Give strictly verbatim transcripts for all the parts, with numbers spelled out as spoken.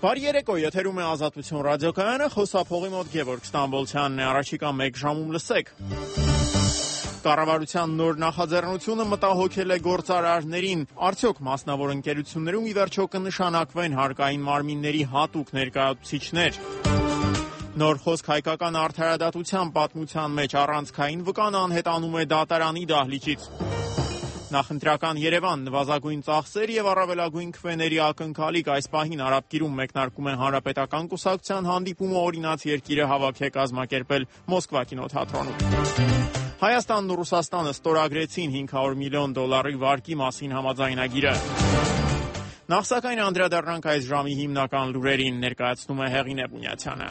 Բարի երեկո, եթերում է Ազատություն ռադիոկայանը, խոսափողի մոտ Գևորգ Ստամբոլցյանն է, առաջիկա մեկ ժամում լսեք։ Կառավարության նոր նախաձեռնությունը մտահոգել է գործարարներին, արդյոք մասնավոր ընկերություններում ի վերջո կնշանակվեն հարկային մարմինների հատուկ ներկայացուցիչներ։ Նոր խոսք հայկական արդարադատության պատմության մեջ առանցքային վկան անհետանում է դատարանի դահլիճից։ Նախընտրական Երևան, նվազագույն ծախսեր եւ առավելագույն քվեների ակնկալիք այս պահին Արաբկիրում մեկնարկում է Հանրապետական կուսակցության հանդիպումը օրինաց երկիրը հավաք է կազմակերպել Մոսկվա կինոթատրոնում։ Հայաստանն ու Ռուսաստանը ստորագրեցին հինգ հարյուր միլիոն դոլարի վարկի մասին համաձայնագիրը։ Նախ սակայն անդրադառնանք այս ժամի հիմնական լուրերին, ներկայացնում է Հեղինե Բունյացյանը։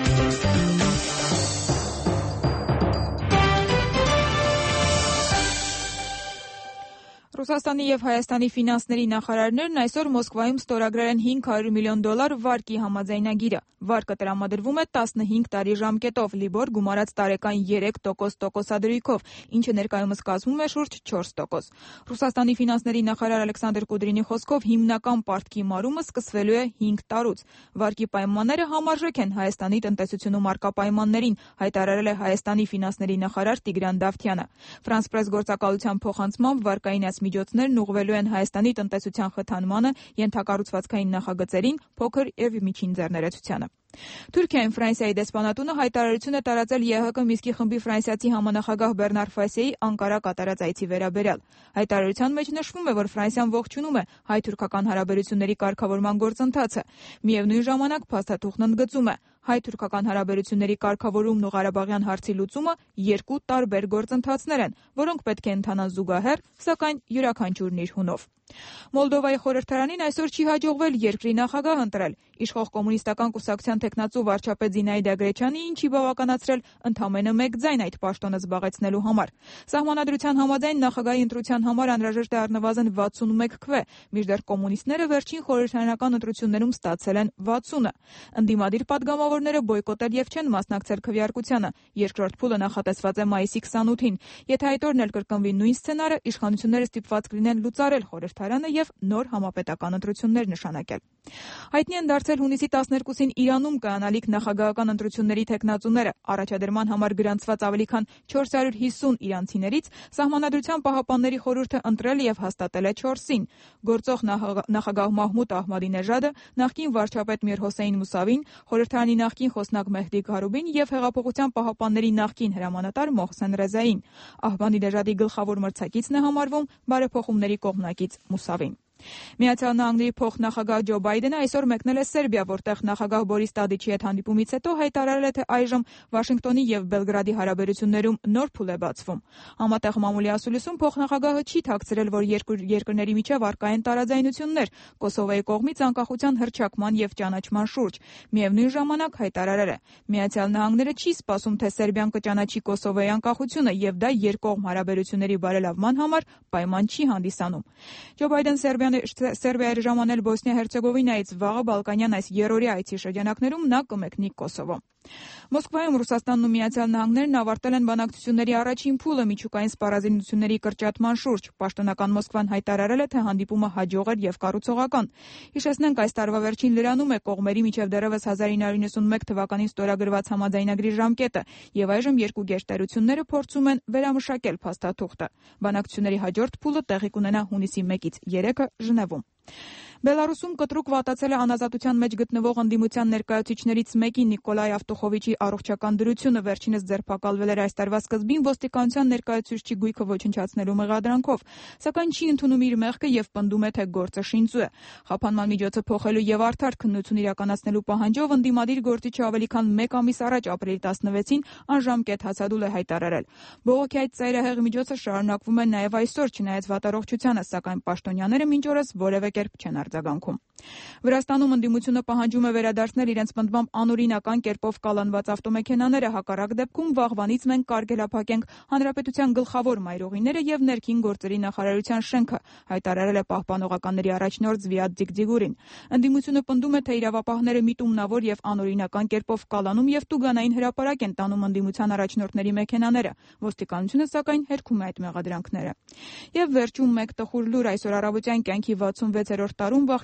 Ռուսաստանի և Հայաստանի ֆինանսների նախարարներն այսօր Մոսկվայում ստորագրել են հինգ հարյուր միլիոն դոլար վարկի համաձայնագիրը։ Վարկը տրամադրվում է տասնհինգ տարի ժամկետով, լիբոր գումարած տարեկան երեք տոկոս տոկոսադրույքով, ինչը ներկայումս կազմում է շուրջ չորս տոկոս։ Ռուսաստանի ֆինանսների նախարար Ալեքսանդր Կուդրինի խոսքով հիմնական պարտքի մարումը սկսվելու է հինգ տարուց։ Վարկի պայմանները համարժեք են Հայաստանի տնտեսությունում առկա պայմաններին, հայտարարել է Հայաստանի ֆինանսների նախարար Տիգրան Դավթյանը։ Ֆրանս Պրես գործակալության փոխանցմամբ վարկային այս միջոցներն ուղղվելու են Հայաստանի տնտեսության խթանմանը, ենթակառուցվածքային նախագծերին, փոքր և միջին ձեռներեցությանը։ Թուրքիայում Ֆրանսիայի դեսպանատունը հայտարարություն է տարածել ԵՀԿ Միսկի խմբի ֆրանսիացի համանախագահ Բեռնար Ֆասեի Անկարա կատարած այցի վերաբերյալ։ Հայտարարության մեջ նշվում է, որ Ֆրանսիան ողջունում է հայ-թուրքական հարաբերությունների կարգավորման գործընթացը։ Միևնույն ժամանակ փաստաթուղթն ընդգծում է. հայ-թուրքական հարաբերությունների կարգավորումն ու Ղարաբաղյան հարցի լուծումը երկու տարբեր գործընթացներ են, որոնք պետք է ընթանան զուգահեռ, սակայն յուրաքանչյուրն իր հունով։ Մոլդովայի խորհրդարանին այսօր չի հաջողվել երկրի նախագահ ընտրել։ Իշխող կոմունիստական կուսակցության թեկնածու վարչապետ Զինայդա Գրեչյանին չի բավականացրել ընդամենը մեկ ձայն այդ պաշտոնը զբաղեցնելու համար։ Սահմանադրության համաձայն նախագահի ընտրության համար անհրաժեշտ է առնվազն վաթսունմեկ քվե, մինչդեռ կոմունիստները վերջին խորհրդարանական ընտրություններում ստացել են վաթսունը։ Ընդդիմադիր պատգամավորները բոյկոտել եւ չեն մասնակցել քվեարկությանը։ Երկրորդ փուլը նախատեսված է մայիսի քսանութին։ Եթե այդ օրն էլ կրկնվի նույն սցենարը, իշխանությունները ստիպված կլինեն լուծարել խորհրդարանը եւ նոր համապետական ընտրություններ նշանակել։ Հայտնի են դարձել հունիսի տասներկուսին Իրանում կայանալիք նախագահական ընտրությունների թեկնածուները։ Առաջադրման համար գրանցված ավելի քան չորս հարյուր հիսուն իրանցիներից Սահմանադրության պահապանների խորհուրդը ընտրել եւ հաստատել է չորսին։ Գործող նախագահ Մահմուդ Ահմադինեժադը, նախկին վարչապետ Միր Հոսեյն Մուսավին, խորհրդարանի նախկին խոսնակ Մեհդի Գարուբին եւ Հեղափոխության պահապանների նախկին հրամանատար Մոհսեն Ռեզային։ Ահմադինեժադի գլխավոր մրցակիցն է համարվում բարեփոխումների կողմնակից Մուսավին։ Միացյալ Նահանգների փոխնախագահ Ջո Բայդենը այսօր մեկնել է Սերբիա, որտեղ նախագահ Բորիս Տադիչի հետ հանդիպումից հետո հայտարարել է, թե այժմ Վաշինգտոնի եւ Բելգրադի հարաբերություններում նոր փուլ է բացվում։ Համատեղ մամուլի ասուլիսում փոխնախագահը չի թաքցրել, որ երկու երկրների միջև առկա են տարաձայնություններ Կոսովոյի կողմից անկախության հռչակման եւ ճանաչման շուրջ։ Միևնույն ժամանակ հայտարարել է. Միացյալ Նահանգները չի սպասում, թե Սերբիան կճանաչի Կոսովոյի անկախությունը եւ դա երկկողմ հարաբերությունների բարելավման համար պայման չի հանդիսանում։ Ջո Բայդեն Սերբիան Սերբիայի ժամանել Բոսնիա-Հերցեգովինայից վաղը Բալկանյան այս երրորդյա այցի շրջանակներում նա կմեկնի Կոսովո։ Մոսկվայում Ռուսաստանն ու Միացյալ Նահանգներն ավարտել են բանակցությունների առաջին փուլը միջուկային սպառազինությունների կրճատման շուրջ։ Պաշտոնական Մոսկվան հայտարարել է, թե հանդիպումը հաջող էր եւ կառուցողական։ Հիշեցնենք, այս տարվա վերջին լրանում է կողմերի միջև դեռևս հազար ինը հարյուր նվաթ թվականին ստորագրված համաձայնագրի ժամկետը, եւ այժմ երկու գերտերությունները փորձում են վերամշակել փաստաթուղթը։ Բանակցությունների հաջորդ փուլը տեղի կունենա հունիսի մեկից երեքը Ժնևում։ Բելարուսում կտրուկ վատացել է անազատության մեջ գտնվող ընդդիմության ներկայացուցիչներից մեկի Նիկոլայ Ավտոխովիչի առողջական դրությունը, վերջինս ձերբակալվել էր այս տարվա սկզբին ոստիկանության ներկայացուցիչի գույքը ոչնչացնելու մեղադրանքով, սակայն չի ընդունում իր մեղքը եւ պնդում է, թե գործը շինծու է։ Խափանման միջոցը փոխելու եւ արդար քննություն իրականացնելու պահանջով ընդդիմադիր գործիչը ավելի քան մեկ ամիս առաջ ապրիլի տասնվեցին անժամկետ հացադուլ է հայտարարել։ Բողոքի այդ ծայրահեղ միջոցը շարունակվում է նաեւ այսօր, չնայած վատառողջությանը, սակայն պաշտոնյաները մինչ օրս որևէ կերպ չեն արձագանքում։ Վրաստանում ընդդիմությունը պահանջում է վերադարձնել իրենց պնդմամբ անօրինական կերպով կալանված ավտոմեքենաները, հակառակ դեպքում վաղվանից մենք կարգելափակենք հանրապետության գլխավոր մայրօղիները եւ ներքին գործերի նախարարության շենքը, հայտարարել է պահպանողականների առաջնորդ Զվիադ Ձիգձիգուրին։ Ընդդիմությունը պնդում է, թե իրավապահները միտումնավոր եւ անօրինական կերպով կալանում եւ տուգանային հրապարակ են տանում ընդդիմության առաջնորդների մեքենաները։ Ոստիկանությունը սակայն հերքում է այդ մեղադրանքները։ Եվ վերջում մեկ տխուր լուր, այսօր առավոտյան կյանքի վաթսունվեցերորդ տարում վախճանվել է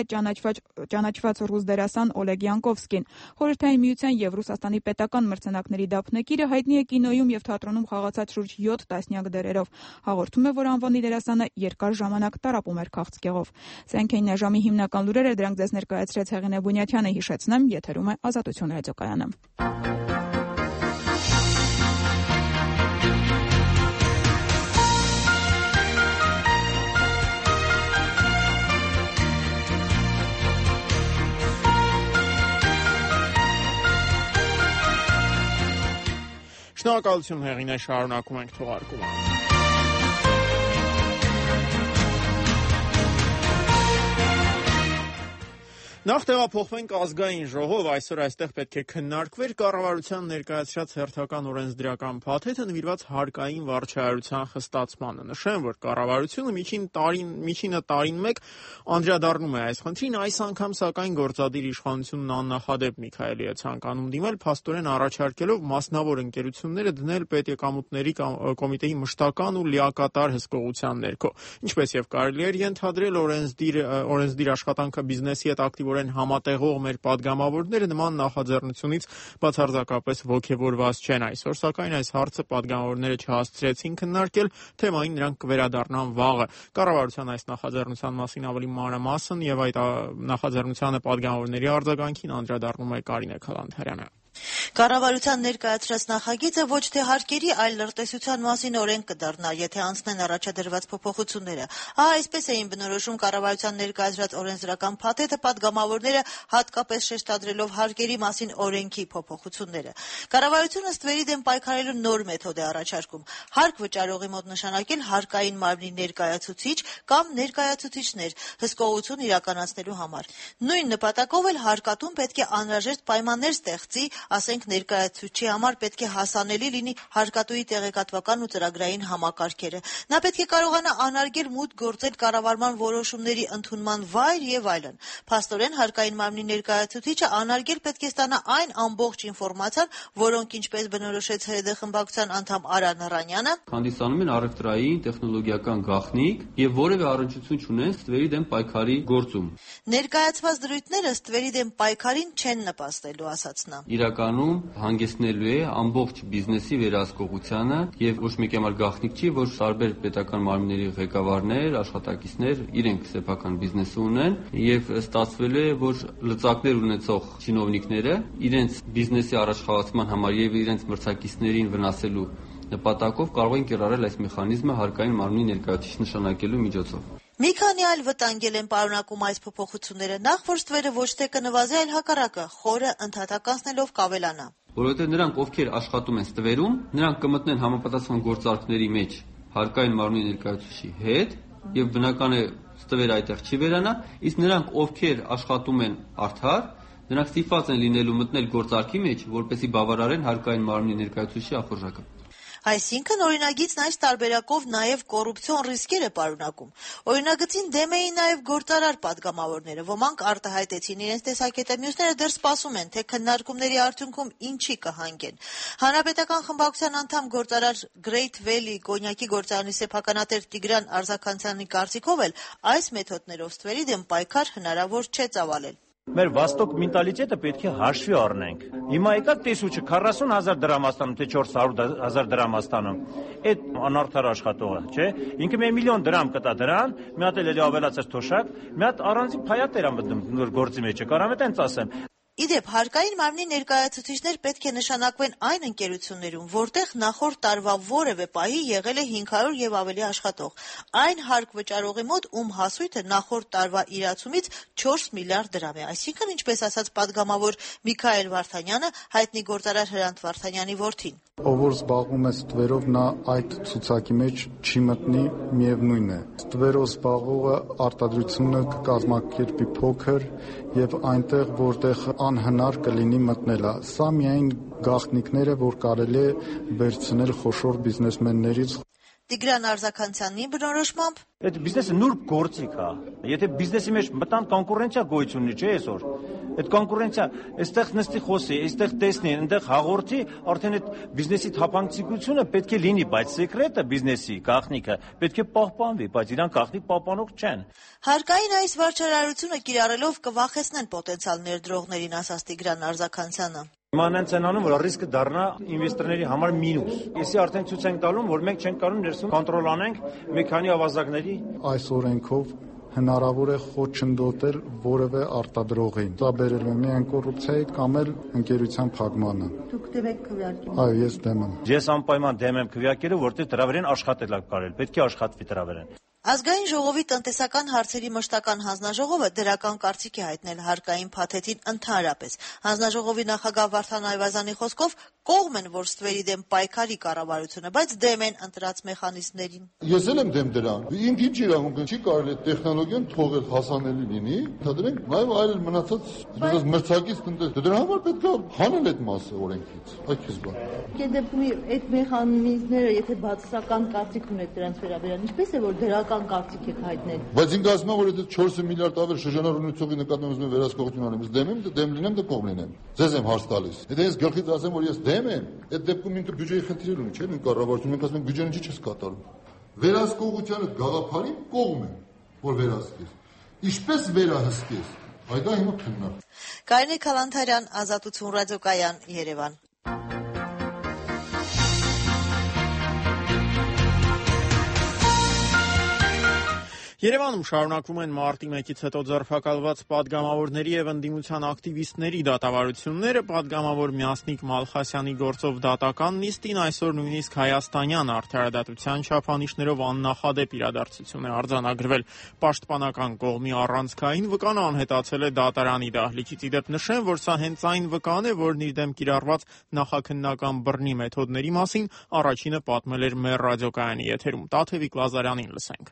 ճանաչված ճանաչված ռուս դերասան Օլեգ Յանկովսկին։ Խորհրդային Միության եւ Ռուսաստանի պետական մրցանակների դափնեկիրը հայտնի է կինոյում եւ թատրոնում խաղացած շուրջ յոթ տասնյակ դերերով։ Հաղորդում է, որ անվանի դերասանը երկար ժամանակ տառապում էր քաղցկեղով։ Սրանք էին այժմի հիմնական լուրերը, դրանք ձեզ ներկայացրեց Հեղինե Բունյաթյանը, հիշեցնեմ, եթերում է Ազատություն ռադիոկայանը։ Շնորհակալություն Հեղինե, շարունակում ենք թողարկումը։ Նախ տեղափոխվենք ազգային ժողով, այսօր այստեղ պետք է քննարկվեր կառավարության ներկայացրած հերթական օրենսդրական փաթեթը նվիրված հարկային վարչահայտության խստացմանը։ Նշեմ, որ կառավարությունը միջին տարին, միջինը տարին մեկ անդրադառնում է այս խնդրին, այս անգամ սակայն գործադիր իշխանությունն աննախադեպ Միքայելի է ցանկանում դիմել, փաստորեն առաջարկելով մասնավոր ընկերությունները դնել պետեկամուտների կոմիտեի մշտական ու լիակատար հսկողության ներքո։ Ինչպես եւ կարելի էր ենթադրել, օրենսդիր օրենսդիր աշխատանքը բիզնեսի հետ ակտիվ համատեղող մեր падգամավորները նման նախաձեռնությունից բացարձակապես ոգևորված չեն այսօր, սակայն այս հարցը падգամավորները չհասցրեցին քննարկել, թեմային նրանք կվերադառնան վաղը։ Կառավարության այս նախաձեռնության մասին ավելի մանրամասն եւ այդ նախաձեռնությանը падգամավորների արձագանքին անդրադառնում է Կարինե Քալանթարյանը։ Կառավարության ներկայացրած նախագիծը ոչ թե հարկերի, այլ լրտեսության մասին օրենք կդառնա, եթե անցնեն առաջադրված փոփոխությունները։ Ահա այսպես էին բնորոշում կառավարության ներկայացրած օրենսդրական փաթեթը падգամավորները, հատկապես շեշտադրելով հարկերի մասին օրենքի փոփոխությունները։ Կառավարությունը ստվերի դեմ պայքարելու նոր մեթոդ է առաջարկում՝ հարկ վճարողի մոտ նշանակել հարկային մարմնի ներկայացուցիչ կամ ներկայացուցիչներ հսկողություն իրականացնելու համար։ Նույն նպատակով էլ հարկատուն պետք է անհրաժեշտ պայմաններ ստեղծի, ասենք ներկայացուցչի համար պետք է հասանելի լինի հարկատուի տեղեկատվական ու ծրագրային համակարգերը։ Նա պետք է կարողանա անարգել մուտք գործել կառավարման որոշումների ընդունման վայր եւ այլն։ Փաստորեն հարկային մարմնի ներկայացուցիչը անարգել պետք է ստանա այն ամբողջ ինֆորմացիան, որոնք, ինչպես բնորոշեց ՀՅԴ խմբակցության անդամ Արա Նռանյանը, հանդիսանում են առևտրային, տեխնոլոգիական գաղտնիք եւ որևէ առնչություն չունեն ստվերի դեմ պայքարի գործում։ Ներկայացված դրույթները ստվերի դեմ պայքարին չեն նպաստելու, ասաց նա։ Իրականում հանգեցնելու է ամբողջ բիզնեսի վերահսկողությանը եւ ոչ մեկ համար գաղտնիք չի, որ տարբեր պետական մարմինների ղեկավարներ, աշխատակիցներ իրենք սեփական բիզնես ունեն եւ ստացվել է, որ լծակներ ունեցող չինովնիկները իրենց բիզնեսի առաջխաղացման համար եւ իրենց մրցակիցներին վնասելու նպատակով կարող են կիրառել այս մեխանիզմը հարկային մարմնի ներկայացուցիչ նշանակելու միջոցով։ Մի քանի այլ վտանգել են պարունակում այս փոփոխությունները, նախ որ ստվերը ոչ թե կնվազի, այլ հակառակը, խորը ընդհատականցնելով կավելանա։ Որովհետեւ նրանք, ովքեր աշխատում են ստվերում, նրանք կմտնեն համապատասխան գործարքների մեջ հարկային մարմնի ներկայացուցիչի հետ եւ բնական է ստվերը այդտեղ չի վերանա, իսկ նրանք, ովքեր աշխատում են արդար, նրանք ստիպված են լինելու մտնել գործարքի մեջ, որպեսզի բավարարեն հարկային մարմնի ներկայացուցիչի ախորժակը։ Այսինքն օրինագիծն այս տարբերակով նաև կոռուպցիոն ռիսկեր է պարունակում։ Օրինագծին դեմ էին նաև գործարար падգամավորները, ոմանք արտահայտեցին իրենց տեսակետը, մյուսները դեռ սպասում են, թե քննարկումների արդյունքում ինչի կհանգեն։ Հանրապետական խմբակցության անդամ գործարար Great Valley կոնյակի գործարանի սեփականատեր Տիգրան Արզականցյանի կարծիքով էլ այս մեթոդներով ստվերի դեմ պայքար հնարավոր չէ ծավալել։ Մեր վաստոկ մենտալիտետը պետք է հաշվի առնենք։ Հիմա եկա տեսուչը քառասուն հազար դրամ ստանում, թե չորս հարյուր հազար դրամ ստանում։ Այդ անարդար աշխատողը, չէ՞։ Ինքը մի միլիոն դրամ կտա դրան, մի հատ էլ էլի ավելացած թոշակ, մի հատ առանձին փայատ էր մտնում գործի մեջ, կարամ է տենց ասեմ։ Իդեպ, հարկային մարմնի ներկայացուցիչներ պետք է նշանակվեն այն ընկերություններում, որտեղ նախորդ տարվա որևէ պահի եղել է հինգ հարյուր եւ ավելի աշխատող։ Այն հարկ վճարողի մոտ, ում հասույթը նախորդ տարվա իրացումից չորս միլիարդ դրամ է, այսինքն, ինչպես ասաց падգամավոր Միքայել Վարդանյանը, հայտնի գործարար Հրանտ Վարդանյանի որդին։ Ով որ զբաղվում է ստվերով, նա այդ ցուցակի մեջ չի մտնի, միևնույն է։ Ստվերով զբաղվողը արտադրությունը կկազմակերպի փոքր եւ այնտեղ, որտեղ անհնար կլինի մտնելը։ Սա միայն գաղտնիքներ է, որ կարելի է վերցնել խոշոր բիզնեսմեններից։ Տիգրան Արզականցյանի բնորոշմամբ Այդ բիզնեսը նուրբ գործիք է։ Եթե բիզնեսի մեջ մտան կոնկուրենցիա գոյություն ունի, չէ՞ այսօր։ Այդ կոնկուրենցիա, այստեղ նստի խոսի, այստեղ տեսնի, այնտեղ հաղորդի, արդեն այդ բիզնեսի թափանցիկությունը պետք է լինի, բայց սեկրետը բիզնեսի գաղտնիքը պետք է պահպանվի, բայց իրանք գաղտնիք պահպանող չեն։ Հարկային այս վարչարարությունը կիրառելով կվախեցնեն պոտենցիալ ներդրողներին, ասաց Տիգրան Արզականցյանը։ Մանենց են անում, որ ռիսկը դառնա ինվեստորների համար մինուս։ Այսի արդեն ցույց ենք տալում, որ մենք չենք կարող ներսում կոնտրոլ անենք մի քանի ավազակների։ Այս օրենքով հնարավոր է խոչընդոտել որևէ արտադրողին։ Դա բերելու է միայն կոռուպցիայի կամ էլ ընկերության փակմանը։ Դուք դեմ եք քվեարկել։ Այո, ես դեմ եմ։ Ես անպայման դեմ եմ քվեարկելու, որտեղ դրա վրան աշխատել է կարել։ Պետք է աշխատվի դրա վրան։ Ազգային ժողովի տնտեսական հարցերի մշտական հանձնաժողովը դրական կարծիք է հայտնել հարկային փաթեթին ընդհանրապես։ Հանձնաժողովի նախագահ Վարդան Այվազյանի խոսքով կողմ են, որ ստվերի դեմ պայքարի կառավարությունը, բայց դեմ են ընտրած մեխանիզմներին։ Ես էլ եմ դեմ դրան։ Ինք ինչ իրավունք չի կարելի է տեխնոլոգիան թողել հասանելի լինի, դրենք նաև այլ մնացած այսպես մրցակից տնտես։ Դրա համար պետք է հանել այդ մասը օրենքից։ Այդ քիչ բան։ Այդ դեպքում այդ մեխանիզմները, եթե բացասական կարծիք ունեք դրանց վերաբերյալ, ինչպես է որ դրական կարծիք եք հայտնել։ Բայց ինձ ասում է, որ այդ չորս միլիարդ ավեր շրջանառ ունեցողի նկատմամբ ես վերահսկողություն անեմ, ես դեմ եմ, դեմ լինեմ, դե կողմ լինեմ։ Ձեզ եմ հարց տալիս։ Եթե ես գլխից ասեմ, որ ես դեմ եմ, այդ դեպքում ինքը բյուջեի խնդիր ունի, չէ՞, մենք կառավարություն մենք ասում ենք բյուջեն ինչի՞ չես կատարում։ Վերահսկողությանը գաղափարի կողմ է, որ վերահսկես։ Ինչպես վերահսկես։ Այդ դա հիմա քննարկում։ Կարինե Քալանթարյան, Ազատություն ռադիոկայան, Երևան։ Երևանում շարունակվում են մարտի մեկից հետո ձերբակալված պատգամավորների եւ ընդդիմության ակտիվիստների դատավարությունները։ Պատգամավոր Մյասնիկ Մալխասյանի գործով դատական նիստին այսօր նույնիսկ հայաստանյան արդարադատության չափանիշներով աննախադեպ իրադարձություն է արձանագրվել։ Պաշտպանական կողմի առանցքային վկան անհետացել է դատարանի դահլիճից։ Իդեպ նշեմ, որ սա հենց այն վկան է, որն իր դեմ կիրառված նախաքննական բռնի մեթոդների մասին առաջինը պատմել էր մեր ռադիոկայանի եթերում։ Տաթևիկ Լազարյանին լսենք։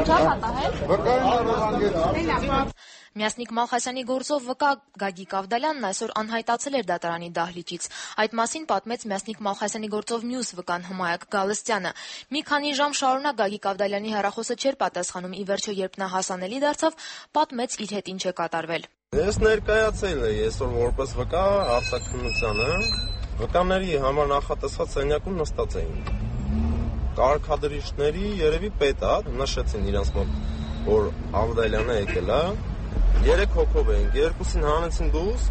Մյասնիկ Մալխասյանի գործով վկա Գագիկ Ավդալյանն այսօր անհայտացել էր դատարանի դահլիճից։ Այդ մասին պատմեց Մյասնիկ Մալխասյանի գործով մյուս վկան Հմայակ Գալստյանը։ Մի քանի ժամ շարունակ Գագիկ Ավդալյանի հեռախոսը չէր պատասխանում, ի վերջո երբ նա հասանելի դարձավ, պատմեց իր հետ ինչ է կատարվել։ Ես ներկայացել եմ այսօր որպես վկա արձակնությանը, վկաների համար նախատեսված սենյակում նստած էին։ Կարգադրիչների երևի պետա նշեցին իրենց մոտ, որ Ավդալյանը եկել է, երեք հոգով էինք, երկուսին հանեցին դուրս,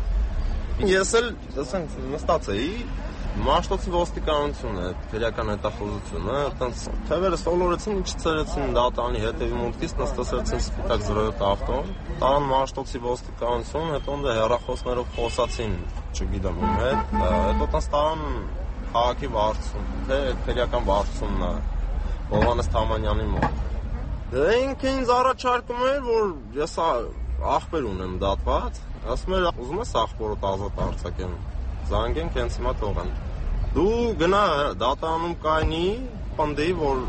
ես էլ ասենք նստած էի, Մաշտոցի ոստիկանությունը, քրեական հետախուզությունը, այտենց թևերը սոլորեցին, ինչ ծերեցին դատարանի հետևի մուտքից, նստեցրեցին սպիտակ զրոյոտ ավտոն, տան Մաշտոցի ոստիկանություն, հետո ընդ հեռախոսներով խոսացին, չգիտեմ ում հետ, հետո տենց տարան քաղաքի վարչություն, թե քրեական վարչությունն է, Հովհաննես Թամանյանի մոտ։ Դե ինքը ինձ առաջարկում էր, որ ես աղբեր ունեմ դատված, ասում էր, ուզում ես աղբորդ ազատ արձակեմ, զանգենք հենց հիմա թողեն։ Դու գնա դատարանում կայնի, պնդի, որ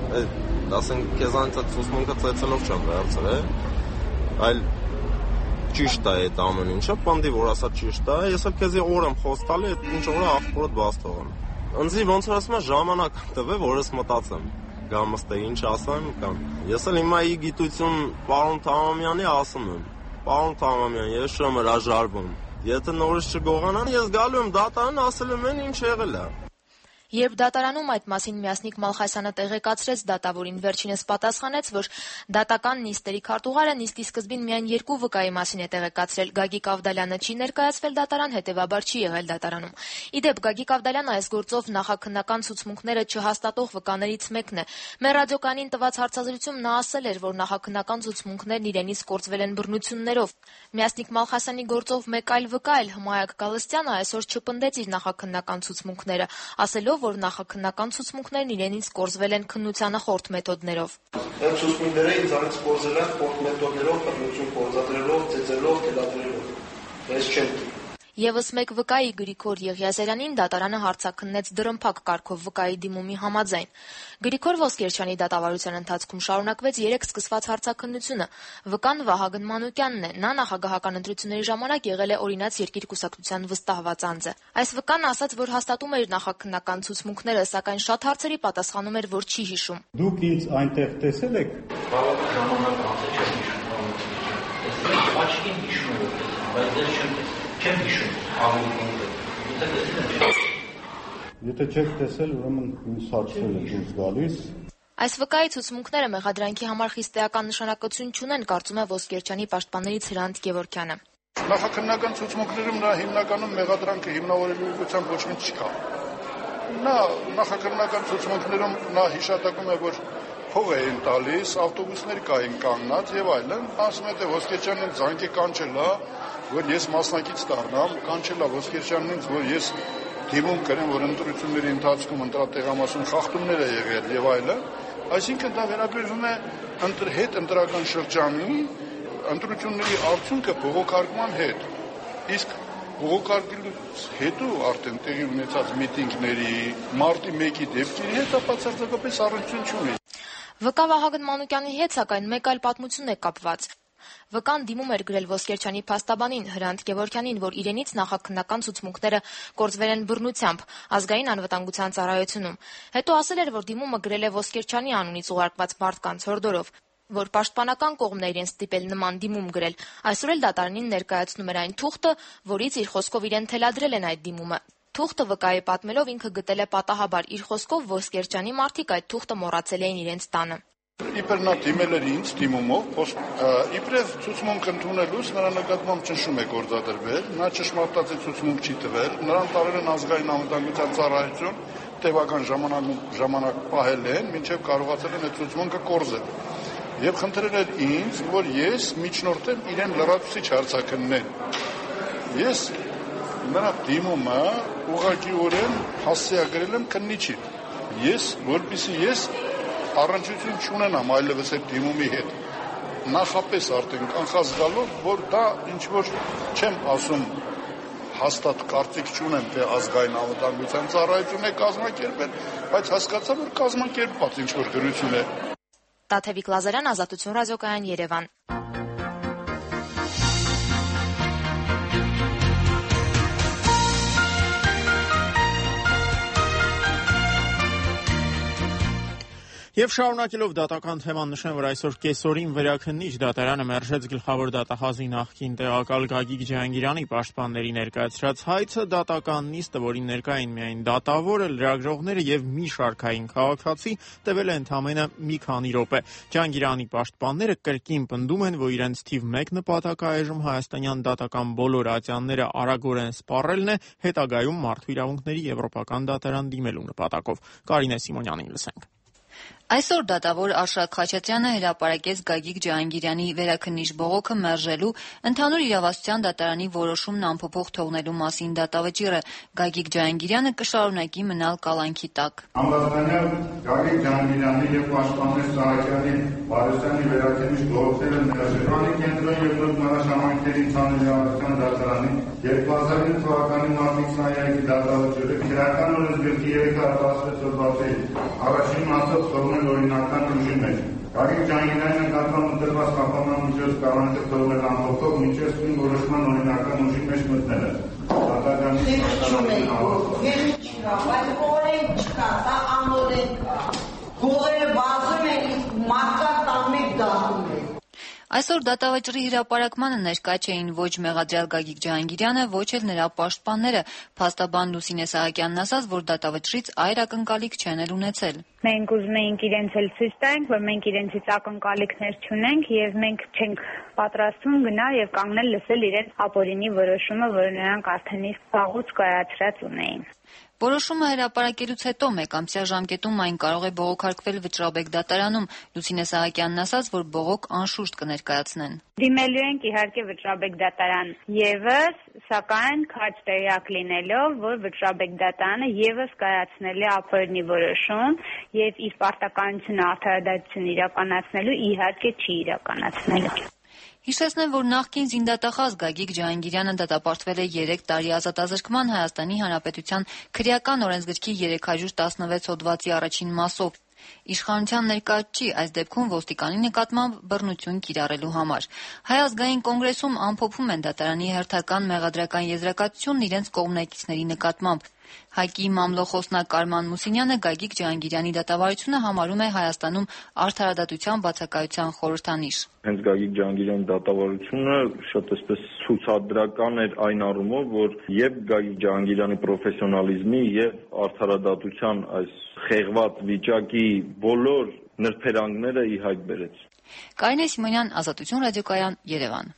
ասենք քեզանից այդ ցուցմունքը ծեծելով չեմ վերցրել, այլ ճիշտ է այդ ամեն ինչը, պնդի, որ ասա ճիշտ է, ես էլ քեզի օր եմ խոսք տալի, այդ ինչ օրը աղբորդ բաց թողեմ։ Ինձ ոնց որ ասում է ժամանակ տվե, որ ես մտածեմ, կամ ըստե ինչ ասեմ, կամ ես էլ հիմա ի գիտություն պարոն Թամամյանի ասում եմ, պարոն Թամամյան, ես չեմ հրաժարվում։ Եթե նորից չգողանան, ես գալու եմ դատարան, ասել եմ ինչ եղել է։ Երբ դատարանում այդ մասին Մյասնիկ Մալխասյանը տեղեկացրեց դատավորին, վերջինս պատասխանեց, որ դատական նիստերի քարտուղարը նիստի սկզբին միայն երկու վկայի մասին է տեղեկացրել։ Գագիկ Ավդալյանը չի ներկայացվել դատարան, հետևաբար չի եղել դատարանում։ Իդեպ Գագիկ Ավդալյանը այս գործով նախաքննական ցուցմունքները չհաստատող վկաներից մեկն է։ Մեր ռադիոկանին տված հարցազրույցում նա ասել էր, որ նախաքննական ցուցմունքներն իրենից կորցվել են բռնություններով։ Մյասնիկ Մալխասյանի գործով մեկ այլ վկա էլ Հմայակ Գալստյանը այսօր չպնդեց իր նախաքննական ցուցմունքները, ասելով, որ նախաքննական ցուցմունքներն իրենից կորզվել են քննությանը խորտ մեթոդներով։ Այդ ցուցմունքները ինձանից կորզել են խորտ մեթոդներով, բռնություն գործադրելով, ծեծելով, թելադրելով։ Ես չեմ։ Եվս մեկ վկայի Գրիգոր Եղիազարյանին դատարանը հարցաքննեց դրըմփակ կարգով վկայի դիմումի համաձայն։ Գրիգոր Ոսկերչյանի դատավարության ընթացքում շարունակվեց երեք սկսված հարցաքննությունը։ Վկան Վահագն Մանուկյանն է, նա նախագահական ընտրությունների ժամանակ եղել է օրինաց երկիր կուսակցության վստահված անձը։ Այս վկան ասաց, որ հաստատում էր նախաքննական ցուցմունքները, սակայն շատ հարցերի պատասխանում էր, որ չի հիշում։ Դուք ինձ այնտեղ տեսել եք։ Բավական ժամանակ անց չեմ հիշում։ Աչքին հիշում եմ, բայց դեռ չեմ չեմ հիշում ավելի կոնկրետ։ Եթե չեք տեսել, ուրեմն ինձ հարցրել եք դուրս գալիս։ Այս վկայի ցուցմունքները մեղադրանքի համար խիստեական նշանակություն չունեն, կարծում է Ոսկերչյանի պաշտպաններից Հրանտ Գևորգյանը։ Նախաքննական ցուցմունքներում նա հիմնականում մեղադրանքը հիմնավորելու ուղղությամբ ոչ մի չկա։ Նա նախաքննական ցուցմունքներում նա հիշատակում է, որ փող էին տալիս, ավտոբուսներ կային կանգնած եւ այլն, ասում է, թե Ոսկերչյանն զանգի կանչել է, որ ես մասնակից դառնամ, կանչել է Ոսկերչյանն ինձ, որ ես դիմում կրեմ, որ ընտրությունների ընթացքում ընտրատեղամասում խախտումներ է եղել եւ այլն, այսինքն դա վերաբերվում է ընտր հետ ընտրական շրջանի ընտրությունների արդյունքը բողոքարկման հետ։ Իսկ բողոքարկելուց հետո արդեն տեղի ունեցած միտինգների, մարտի մեկի դեպքերի հետ բացարձակապես առնչություն չունի։ Վկա Վահագն Մանուկյանի հետ սակայն մեկ այլ պատմություն է կապված։ Վկան դիմում էր գրել Ոսկերչյանի փաստաբանին Հրանտ Գևորգյանին, որ իրենից նախաքննական ցուցմունքները կորձվել են բռնությամբ ազգային անվտանգության ծառայությունում։ Հետո ասել էր, որ դիմումը գրել է Ոսկերչյանի անունից ուղարկված մարդկանց հորդորով, որ պաշտպանական կողմն է իրեն ստիպել նման դիմում գրել։ Այսօր էլ դատարանին ներկայացնում էր այն թուղթը, որից իր խոսքով իրեն թելադրել են այդ դիմումը։ Թուղթը վկայի պատմելով ինքը գտել է պատահաբար, իր խոսքով Ոսկերչյանի մարդիկ այդ թուղթը մոռացել էին իրենց տանը։ Իբր նա դիմել էր ինձ դիմումով, իբրև ցուցմունք ընդունելուց նրա նկատմամբ ճնշում է գործադրվել, նա ճշմարտացի ցուցմունք չի տվել, նրան տարել են ազգային անվտանգության ծառայություն, տևական ժամանակ ժամանակ պահել են, մինչև կարողացել են այդ ցուցմունքը կորզել։ Եվ խնդրել էր ինձ, որ ես միջնորդեմ իրեն լրացուցիչ հարցաքննեն։ Ես նրա դիմումը ուղղակիորեն հասցեագրել եմ քննիչին։ Ես, որպեսզի ես առնչություն չունենամ այլևս այդ դիմումի հետ։ Նախապես արդեն կանխած գալով, որ դա ինչ-որ չեմ ասում հաստատ կարծիք չունեմ, թե ազգային անվտանգության ծառայություն է կազմակերպել, բայց հասկացա, որ կազմակերպված ինչ-որ գրություն է։ Տաթևիկ Լազարյան, Ազատություն ռադիոկայան, Երևան։ Եվ շարունակելով դատական թեման նշեմ, որ այսօր կեսօրին վերաքննիչ դատարանը մերժեց գլխավոր դատահազի նախկին տեղակալ Գագիկ Ջհանգիրյանի պաշտպանների ներկայացրած հայցը դատական նիստը, որին ներկա էին միայն դատավորը, լրագրողները եւ մի շարքային քաղաքացի, տևել է ընդամենը մի քանի րոպե։ Ջհանգիրյանի պաշտպանները կրկին պնդում են, որ իրենց թիվ մեկ նպատակը այժմ հայաստանյան դատական բոլոր ատյանները արագորեն սպառելն է, հետագայում մարդու իրավունքների եվրոպական դատարան դիմելու նպատակով։ Կարինե Սիմոնյանին լսենք։ Այսօր դատավոր Արշակ Խաչատրյանը հրապարակեց Գագիկ Ջհանգիրյանի վերաքննիչ բողոքը մերժելու ընդհանուր իրավասության դատարանի որոշումն անփոփոխ թողնելու մասին դատավճիռը։ Գագիկ Ջհանգիրյանը կշարունակի մնալ կալանքի տակ։ Համբարձանյալ Գագիկ Ջհանգիրյանի եւ պաշտպաններ Սահակյանի Բարոսյանի վերաքննիչ բողոքները ներաշրջանի կենտրոն եւ նոր նորաշամանքների ընդհանուր իրավասության դատարանի երկու հազար ինը թվականի մարտի քսաներեքի դատավճիռը քրեական օրենսգրքի երեք հարյուր տասնվեց հոդվածի առաջին մասով թողնել օրինական ուժի մեջ։ Գագիկ Ջհանգիրյանի նկատմամբ ընտրված կապանման միջոց կանոնը թողնել ամփոփող մինչև ստին որոշման օրինական ուժի մեջ մտնելը։ Դատականի օրենք չկա, դա անօրենք կա։ Հողերը բազում են, մարդկա տանմիկ դատում են։ Այսօր դատավճռի հրապարակմանը ներկա չէին ոչ մեղադրյալ Գագիկ Ջհանգիրյանը, ոչ էլ նրա պաշտպանները։ Փաստաբան Լուսինե Սահակյանն ասաց, որ դատավճռից այր ակնկալիք չեն էլ ունեցել։ Մենք ուզում էինք իրենց էլ ցույց տանք, որ մենք իրենցից ակնկալիքներ չունենք եւ մենք չենք պատրաստվում գնալ եւ կանգնել լսել իրենց ապօրինի որոշումը, որը նրանք արդեն իսկ վաղուց կայացրած ունեին։ Որոշումը հրապարակելուց հետո մեկամսյա ժամկետում այն կարող է բողոքարկվել Վճռաբեկ դատարանում։ Լուսինե Սահակյանն ասաց, որ բողոք անշուշտ կներկայացնեն։ Դիմելու ենք իհարկե Վճռաբեկ դատարան եւս, սակայն քաջ տեղյակ լինելով, որ Վճռաբեկ դատարանը եւս կայացնել է ապօրինի որոշում եւ իր պարտականությունը արդարադատություն իրականացնելու իհարկե չի իրականացնելու։ Հիշեցնեմ, որ նախկին զինդատախազ Գագիկ Ջահանգիրյանը դատապարտվել է երեք տարի ազատազրկման Հայաստանի Հանրապետության քրեական օրենսգրքի երեք հարյուր տասնվեց հոդվածի առաջին մասով։ Իշխանության ներկայացուցիչ այս դեպքում ոստիկանի նկատմամբ բռնություն կիրառելու համար։ Հայ ազգային կոնգրեսում ամփոփում են դատարանի հերթական մեղադրական եզրակացությունն իրենց կողմնակիցների նկատմամբ։ ՀԱԿ-ի մամլոխոսնակ Արման Մուսինյանը Գագիկ Ջահանգիրյանի դատավարությունը համարում է Հայաստանում արդարադատության բացակայության խորհրդանիշ։ Հենց Գագիկ Ջահանգիրյանի դատավարությունը շատ այսպես ցուցադրական էր այն առումով, որ եւ Գագիկ Ջահանգիրյանի պրոֆեսիոնալիզմի եւ արդարադատության այս խեղված վիճակի բոլոր նրբերանգները ի հայտ բերեց։ Կարինե Սիմոնյան, Ազատություն ռադիոկայան, Երևան։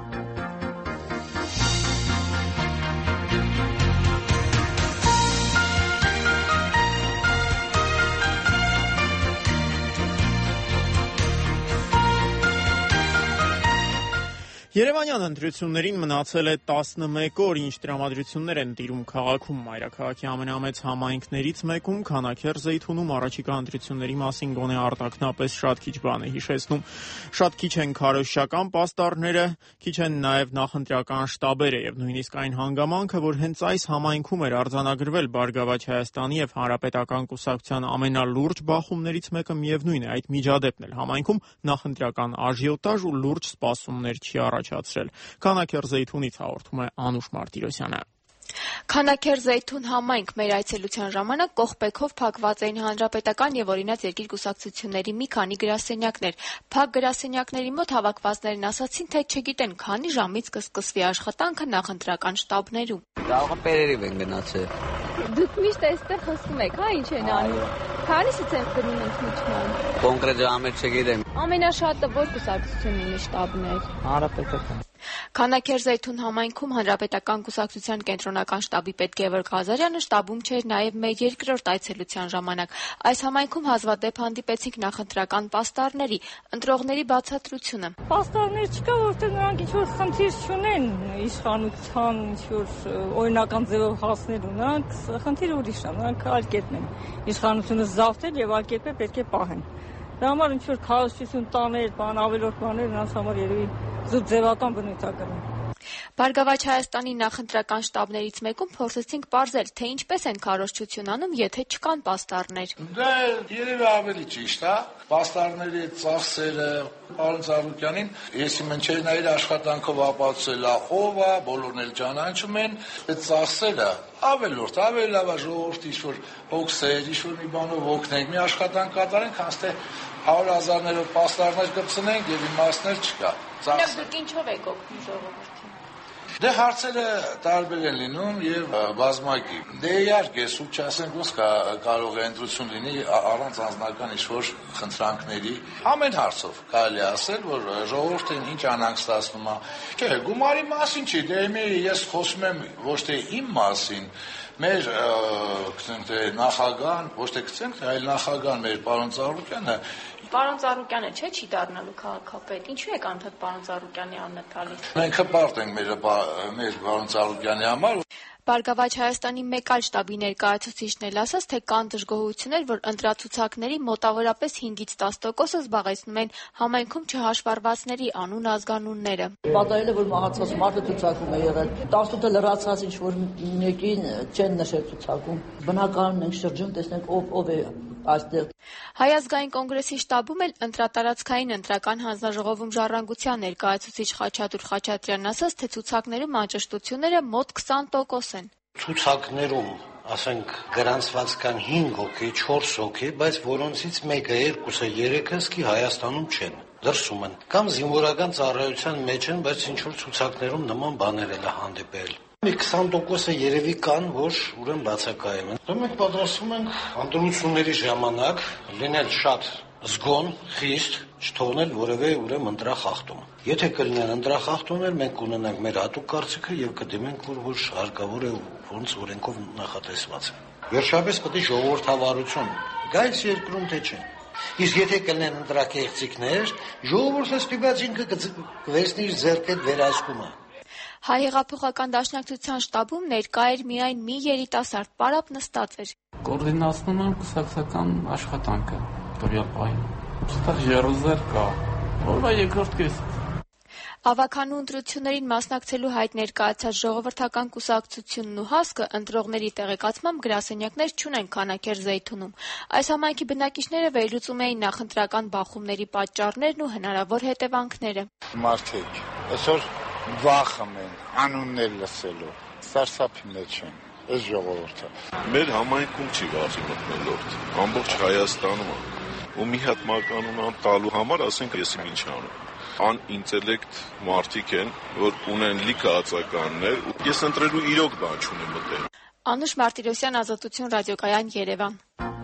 Երևանյան ընտրություններին մնացել է տասնմեկ օր, ինչ տրամադրություններ են տիրում քաղաքում։ Մայրաքաղաքի ամենամեծ համայնքներից մեկում Քանաքեռ Զեյթունում առաջիկա ընտրությունների մասին գոնե արտաքնապես շատ քիչ բան է հիշեցնում։ Շատ քիչ են քարոզչական պաստառները, քիչ են նաև նախընտրական շտաբերը եւ նույնիսկ այն հանգամանքը, որ հենց այս համայնքում էր արձանագրվել Բարգավաճ Հայաստանի եւ Հանրապետական կուսակցության ամենալուրջ բախումներից մեկը միևնույն է, այդ միջադեպն էլ համայնքում նախընտրական աժիոտաժ ու լուրջ սպասումներ չի առաջացրել։ Քանաքեռ Զեյթունից հաղորդում է Անուշ Մարտիրոսյանը։ Քանաքեռ Զեյթուն համայնք մեր այցելության ժամանակ կողպեքով փակված էին հանրապետական եւ օրինաց երկիր կուսակցությունների մի քանի գրասենյակներ։ Փակ գրասենյակների մոտ հավաքվածներն ասացին, թե չգիտեն քանի ժամից կսկսվի աշխատանքը նախընտրական շտաբներում։ Կարող է պերերիվ են գնացել։ Դուք միշտ այստեղ խոսում եք, հա, ինչ են անում։ Քանիսից են գնում ընդմիջման։ Կոնկրետ ժամեր չգիտեմ։ Ամենաշատը որ կուսակցությունն ունի շտաբներ։ Հանրապետական։ Քանաքեռ Զեյթուն համայնքում Հանրապետական կուսակցության կենտրոնական շտաբի պետ Գևորգ Ղազարյանը շտաբում չէր նաև մեր երկրորդ այցելության ժամանակ։ Այս համայնքում հազվադեպ հանդիպեցինք նախընտրական պաստառների, ընտրողների բացատրությունը։ Պաստառներ չկա, որովհետև նրանք ինչ-որ խնդիր չունեն իշխանության, ինչ-որ օրինական ձևով հասնել ունենանք, խնդիրը ուրիշ է, նրանք այլ կերպ են իշխանությունը զավթել եւ այլ կերպ պետք է պահեն։ Դա համար ինչ-որ քարոզչություն տաներ, բան ավելորդ բաներ նրանց համար երևի զուտ ձևական բնույթ է կրում։ Բարգավաճ Հայաստանի նախընտրական շտաբներից մեկում փորձեցինք պարզել, թե ինչպես են քարոզչություն անում, եթե չկան պաստառներ։ Դա երևի ավելի ճիշտ է։ Պաստառների ծախսերը պարոն Ծառուկյանին, եսի մնչերն այդ աշխատանքով ապացուցել է, ով է, բոլորն էլ ճանաչում են, այդ ծախսերը ավելորդ, ավելի լավ է ժողովուրդ ինչ-որ օգսեր, ինչ-որ մի բանով օգնենք, մի աշխատանք կատարենք, հենց թե հարյուր հազարներով պաստառներ կպցնենք եւ իմաստներ չկա։ Դուք դուք ինչով եք օգնում ժողովրդին։ Դե հարցերը տարբեր են լինում եւ բազմակի։ Դե իհարկե, սուտ չասենք, ոնց կարող է ընտրություն լինի առանց անձնական ինչ-որ խնդրանքների։ Ամեն հարցով կարելի է ասել, որ ժողովուրդին ինչ անհանգստացնում է։ Չէ, գումարի մասին չի, դե ես խոսում եմ ոչ թե իմ մասին, մեր գցենք թե նախագահան, ոչ թե գցենք, այլ նախագահան մեր պարոն Ծառուկյանը։ Պարոն Ծառուկյանը չէ չի դառնալու քաղաքապետ։ Ինչու եք անդադ պարոն Ծառուկյանի անունը տալիս։ Մենք հպարտ ենք մեր մեր պարոն Ծառուկյանի համար։ Բարգավաճ Հայաստանի մեկ այլ շտաբի ներկայացուցիչն էլ ասաց, թե կան դժգոհություններ, որ ընտրացուցակների մոտավորապես հինգից տասը տոկոսը զբաղեցնում են համայնքում չհաշվառվածների անուն ազգանունները։ Պատահել է, որ մահացած մարդը ցուցակում է եղել։ տասնութը լրացած ինչ որ մեկին չեն նշել ցուցակում։ Բնականon ենք շրջում, տեսնենք ով ով է այստեղ։ Հայ ազգային կոնգրեսի շտաբում էլ ընտրատարածքային ընտրական հանձնաժողովում ժառանգության ներկայացուցիչ Խաչատուր Խաչատրյանն ասաց, թե ցուցակներում անճշտությունները մոտ քսան տոկոս են։ Ցուցակներում, ասենք, գրանցված կան հինգ հոգի, չորս հոգի, բայց որոնցից մեկը, երկուսը, երեքը սկի Հայաստանում չեն, դրսում են։ Կամ զինվորական ծառայության մեջ են, բայց ինչ որ ցուցակներում նման բաներ էլ հանդիպել։ Մի քսան տոկոսը երևի կան, որ ուրեմն բացակայում են։ Դե մենք պատրաստվում ենք ընտրությունների ժամանակ լինել շատ զգոն, խիստ, չթողնել որևէ ուրեմն ընտրախախտում։ Եթե կլինեն ընտրախախտումներ, մենք կունենանք մեր հատուկ կարծիքը եւ կդիմենք, որ որ հարկավոր է ոնց օրենքով նախատեսված է։ Վերջապես պետք է ժողովրդավարություն գա այս երկրում թե չէ։ Իսկ եթե կլինեն ընտրակեղծիքներ, ժողովուրդը ստիպած ինքը կվերցնի իր ձեռքը վերահսկումը։ Հայ հեղափոխական դաշնակցության շտաբում ներկա էր միայն մի երիտասարդ, պարապ նստած էր։ Կոորդինացնում եմ կուսակցական աշխատանքը տվյալ պահին։ Այստեղ երուզեր կա, որովհետև երկրորդ կես։ Ավականու ընտրություններին մասնակցելու հայտ ներկայացած ժողովրդական կուսակցությունն ու հասկը ընտրողների տեղեկացմամբ գրասենյակներ չունեն Քանաքեր Զեյթունում։ Այս համայնքի բնակիչները վերլուծում էին նախընտրական բախումների պատճառներն ու հնարավոր հետևանքները։ Մարդիկ այսօր վախում են անուններ լսելու, սարսափի մեջ են այս ժողովուրդը։ Մեր համայնքում չի վախի մտնոլորտ, ամբողջ Հայաստանում է, ու մի հատ մականուն տալու համար ասենք ես ինչ անում։ Անինտելեկտ մարդիկ են, որ ունեն լիքը ածականներ, ու ես ընտրելու իրոք բան չունեմ մտել։ Անուշ Մարտիրոսյան, Ազատություն ռադիոկայան, Երևան։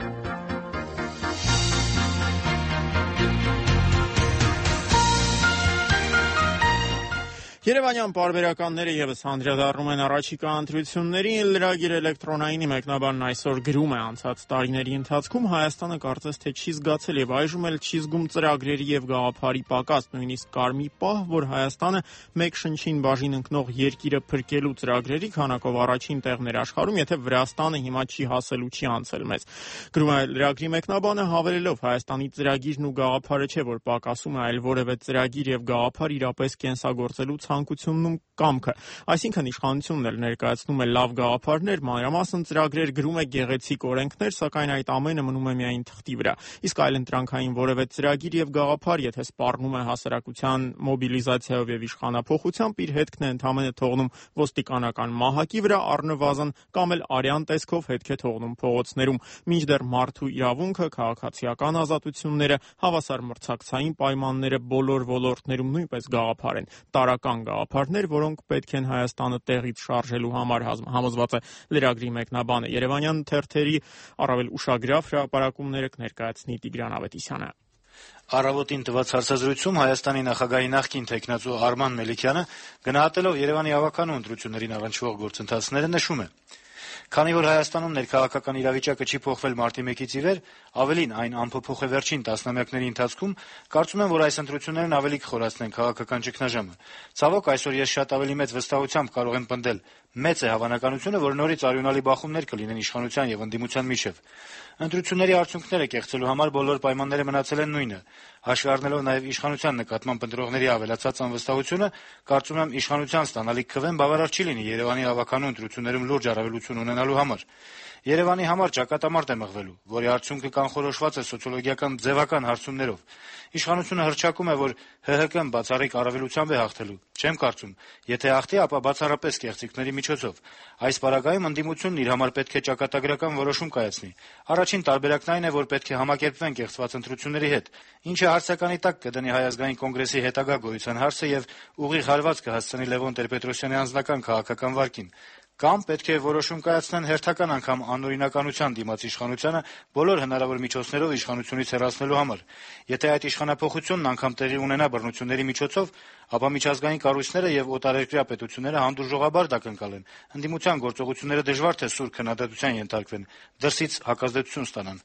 Երևանյան պարբերականները ևս անդրադառնում են առաջիկա ընտրություններին։ Լրագիր էլեկտրոնայինի մեկնաբանն այսօր գրում է անցած տարիների ընթացքում Հայաստանը կարծես թե չի զգացել եւ այժմ էլ չի զգում ծրագրերի եւ գաղափարի պակաս, նույնիսկ կար մի պահ, որ Հայաստանը մեկ շնչին բաժին ընկնող երկիրը փրկելու ծրագրերի քանակով առաջին տեղն էր աշխարհում, եթե Վրաստանը հիմա չի հասել ու չի անցել մեզ։ Գրում է լրագրի մեկնաբանը, հավելելով Հայաստանի ծրագիրն ու գաղափարը չէ, որ պակասում է, այլ որևէ ծրագիր եւ գաղափար իրապես կենսագործելու ցանկությունն ու կամքը, այսինքն իշխանությունն էլ ներկայացնում է լավ գաղափարներ, մանրամասն ծրագրեր, գրում է գեղեցիկ օրենքներ, սակայն այդ ամենը մնում է միայն թղթի վրա։ Իսկ այլընտրանքային որևէ ծրագիր եւ գաղափար, եթե սպառնում է հասարակության մոբիլիզացիայով եւ իշխանափոխությամբ, իր հետքն է ընդհանրապես թողնում ոստիկանական մահակի վրա, առնվազն կամ էլ արյան տեսքով հետք է թողնում փողոցներում, մինչդեռ մարդու իրավունքը, քաղաքացիական ազատությունները, հավասար մրցակցային պայմանները բոլոր ոլորտներում նույնպես գաղափար են, տարական գաղափարներ, որոնք պետք են Հայաստանը տեղից շարժելու համար, համոզված է լրագրի մեկնաբանը։ Երևանյան թերթերի առավել ուշագրավ հրապարակումները կներկայացնի Տիգրան Ավետիսյանը։ Առավոտին տված հարցազրույցում Հայաստանի նախագահի նախկին թեկնածու Արման Մելիքյանը, գնահատելով Երևանի ավականու ընտրություններին առնչվող գործընթացները, նշում է. Քանի որ Հայաստանում ներքաղաքական իրավիճակը չի փոխվել մարտի մեկից ի վեր, ավելին այն անփոփոխ է վերջին տասնամյակների ընթացքում, կարծում եմ, որ այս ընտրություններն ավելի կխորացնեն քաղաքական ճգնաժամը։ Ցավոք, այսօր ես շատ ավելի մեծ վստահությամբ կարող եմ պնդել. մեծ է հավանականությունը, որ նորից արյունալի բախումներ կլինեն իշխանության եւ ընդդիմության միջեւ։ Ընտրությունների արդյունքները կեղծելու համար բոլոր պայմանները մնացել են նույնը։ Հաշվի առնելով նաեւ իշխանության նկատմամբ ընտրողների ավելացած անվստահությունը, կարծում եմ իշխանության ստանալիք քվեն բավարար չի լինի Երևանի ավականու ընտրություններում լուրջ առավելություն ունենալու համար։ Երևանի համար ճակատամարտ է մղվելու, որի արդյունքը կանխորոշված է սոցիոլոգիական ձևական հարցումներով։ Իշխանությունը հռչակում է, որ Հ Հ Կ-ն բացառիկ առավելությամբ է հաղթելու։ Չեմ կարծում, եթե հաղթի, ապա բացառապես կեղծիքների միջոցով։ Այս պարագայում ընդդիմությունն իր համար պետք է ճակատագրական որոշում կայացնի։ Առաջին տարբերակն այն է, որ պետք է համակերպվեն կեղծված ընտրությունների հետ, ինչը հարցականի տակ կդնի Հայ ազգային կոնգրեսի հետագա գոյության հարցը եւ ուղիղ հարված կհասցնի Լևոն Տեր-Պետրոսյանի անձնական քաղաքական վարկին։ Կամ պետք է որոշում կայացնեն հերթական անգամ անօրինականության դիմաց իշխանությանը բոլոր հնարավոր միջոցներով իշխանությունից հեռացնելու համար։ Եթե այդ իշխանափոխությունն անգամ տեղի ունենա բռնությունների միջոցով, ապա միջազգային կառույցները եւ օտարերկրյա պետությունները հանդուրժողաբար դա կընկալեն։ Ընդդիմության գործողությունները դժվար թե սուր քննադատության ենթարկվեն, դրսից հակազդեցություն ստանան։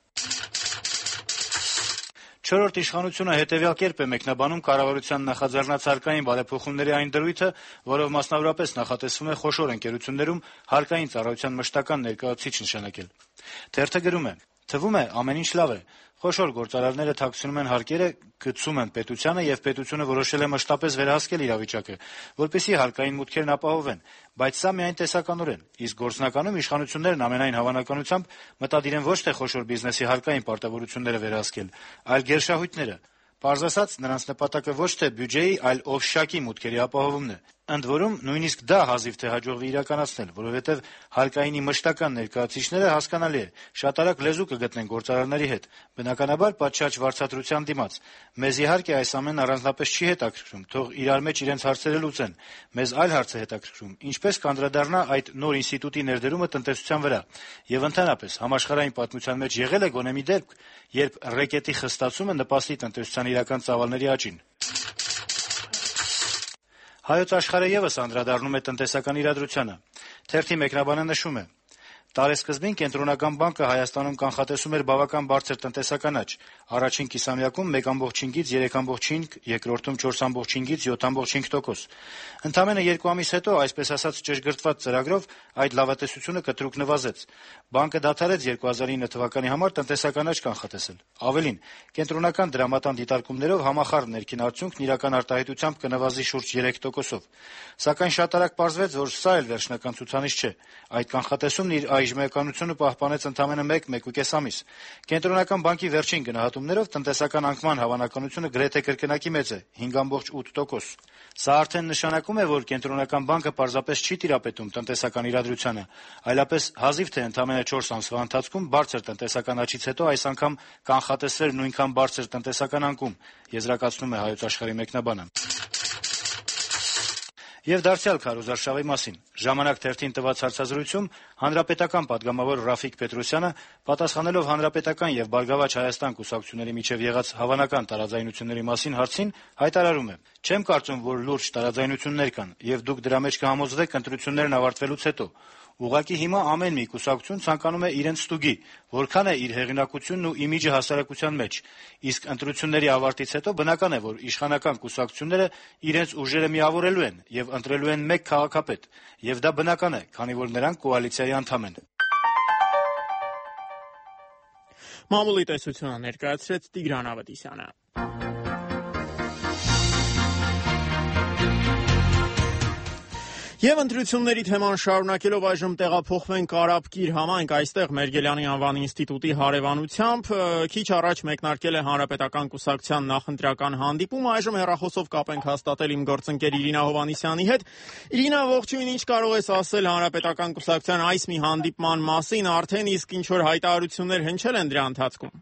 Չորրորդ իշխանությունը հետևյալ կերպ է մեկնաբանում կառավարության նախաձեռնած հարկային բարեփոխումների այն դրույթը, որով մասնավորապես նախատեսվում է խոշոր ընկերություններում հարկային ծառայության մշտական ներկայացուցիչ նշանակել։ Թերթը գրում է. «Թվում է, ամեն ինչ լավ է։ Խոշոր գործարարները թաքցնում են հարկերը, գցում են պետությանը եւ պետությունը որոշել է մշտապես վերահսկել իրավիճակը, որպեսզի հարկային մուտքերն ապահովեն, բայց սա միայն տեսականորեն, իսկ գործնականում իշխանություններն ամենայն հավանականությամբ մտադիր են ոչ թե խոշոր բիզնեսի հարկային պարտավորությունները վերահսկել, այլ գերշահույթները։ Պարզ ասած, նրանց նպատակը ոչ թե բյուջեի, այլ օֆշակի մուտքերի ապահովումն է։ Ընդ որում, նույնիսկ դա հազիվ թե հաջողվի իրականացնել, որովհետև հարկայինի մշտական ներկայացուցիչները, հասկանալի է, շատ արագ լեզու կգտնեն գործարարների հետ, բնականաբար պատշաճ վարձատրության դիմաց։ Մեզ իհարկե այս ամենն առանձնապես չի հետաքրքրում, թող իրար մեջ իրենց հարցերը լուծեն։ Մեզ այլ հարց է հետաքրքրում, ինչպես կանդրադառնա այդ նոր ինստիտուտի ներդրումը տնտեսության վրա։ Եվ ընդհանրապես, համաշխարհային պատմության մեջ եղել է գոնե մի դեպք, երբ ռեկետի խստացումը նպաստի տնտեսության իրական ծավալների աճին։ Հայոց աշխարհը ևս անդրադառնում է տնտեսական իրադրությանը։ Թերթի մեկնաբանը նշում է. Տարեսկզբին Կենտրոնական բանկը Հայաստանում կանխատեսում էր բավական բարձր տնտեսական աճ։ Առաջին կիսամյակում մեկ կόμma պինցից երեք կόμma պինց, երկրորդում չորս կόμma պինցից յոթ կόμma պինց տոկոս։ Ընդամենը երկու ամիս հետո, այսպես ասած, ճշգրտված ծրագրով այդ լավատեսությունը կտրուկ նվազեց։ Բանկը դադարեց երկու հազար ինը թվականի համար տնտեսական աճ կանխատեսել։ Ավելին, կենտրոնական դրամատան դիտարկումներով համախառն ներքին արդյունքն իրական արտահայտությամբ կնվազի շուրջ երեք տոկոսով։ Սակայն շատ արագ պարզվեց, որ սա էլ վերջնական ցուցանիշ չէ։ Այդ կանխատեսումն իր այժմեականությունը պահպանեց ընդամենը մեկ մեկուկես ամիս։ Կենտրոնական բանկի վերջին գնահատումներով տնտեսական անկման հավանականությունը գրեթե կրկնակի մեծ է՝ հինգ կόμma ութ տոկոս։ Սա արդեն նշանակում է, որ Կենտրոնական բանկը պարզապես չի տիրապետում տնտեսական իրադրությանը, այլապես հազիվ թե ընդամենը չորս ամսվա ընթացքում բարձր տնտեսական աճից հետո այս անգամ կանխատեսվեր նույնքան բարձր տնտեսական անկում, եզրակացնում է Հայոց Աշխարհի մեկնաբանը։ Եվ դարձյալ քարոզարշավի մասին։ «Ժամանակ» թերթին տված հարցազրույցում հանրապետական պատգամավոր Ռաֆիկ Պետրոսյանը, պատասխանելով Հանրապետական եւ «Բարգավաճ Հայաստան» կուսակցությունների միջեւ եղած հավանական տարաձայնությունների մասին հարցին, հայտարարում է. «Չեմ կարծում, որ լուրջ տարաձայնություններ կան, եւ դուք դրա մեջ կհամոզվեք ընտրություններն ավարտվելուց հետո։ Ուղղակի հիմա ամեն մի կուսակցություն ցանկանում է իրենց ստուգի, որքան է իր հեղինակությունն ու իմիջը հասարակության մեջ, իսկ ընտրությունների ավարտից հետո բնական է, որ իշխանական կուսակցությունները իրենց ուժերը միավորելու են եւ ընտրելու են մեկ քաղաքապետ, եւ դա բնական է, քանի որ նրանք կոալիցիայի անդամ են»։ Մամուլի տեսությունը ներկայացրեց Տիգրան Ավետիսյանը։ Եվ ընտրությունների թեման շարունակելով այժմ տեղափոխվենք Արաբկիր համայնք, այստեղ Մերգելյանի անվան ինստիտուտի հարևանությամբ քիչ առաջ մեկնարկել է Հանրապետական կուսակցության նախընտրական հանդիպում, այժմ հեռախոսով կապ ենք հաստատել իմ գործընկեր Իրինա Հովհաննիսյանի հետ։ Իրինա, ողջույն, ինչ կարող ես ասել Հանրապետական կուսակցության այս մի հանդիպման մասին, արդեն իսկ ինչ որ հայտարարություններ հնչել են դրա ընթացքում։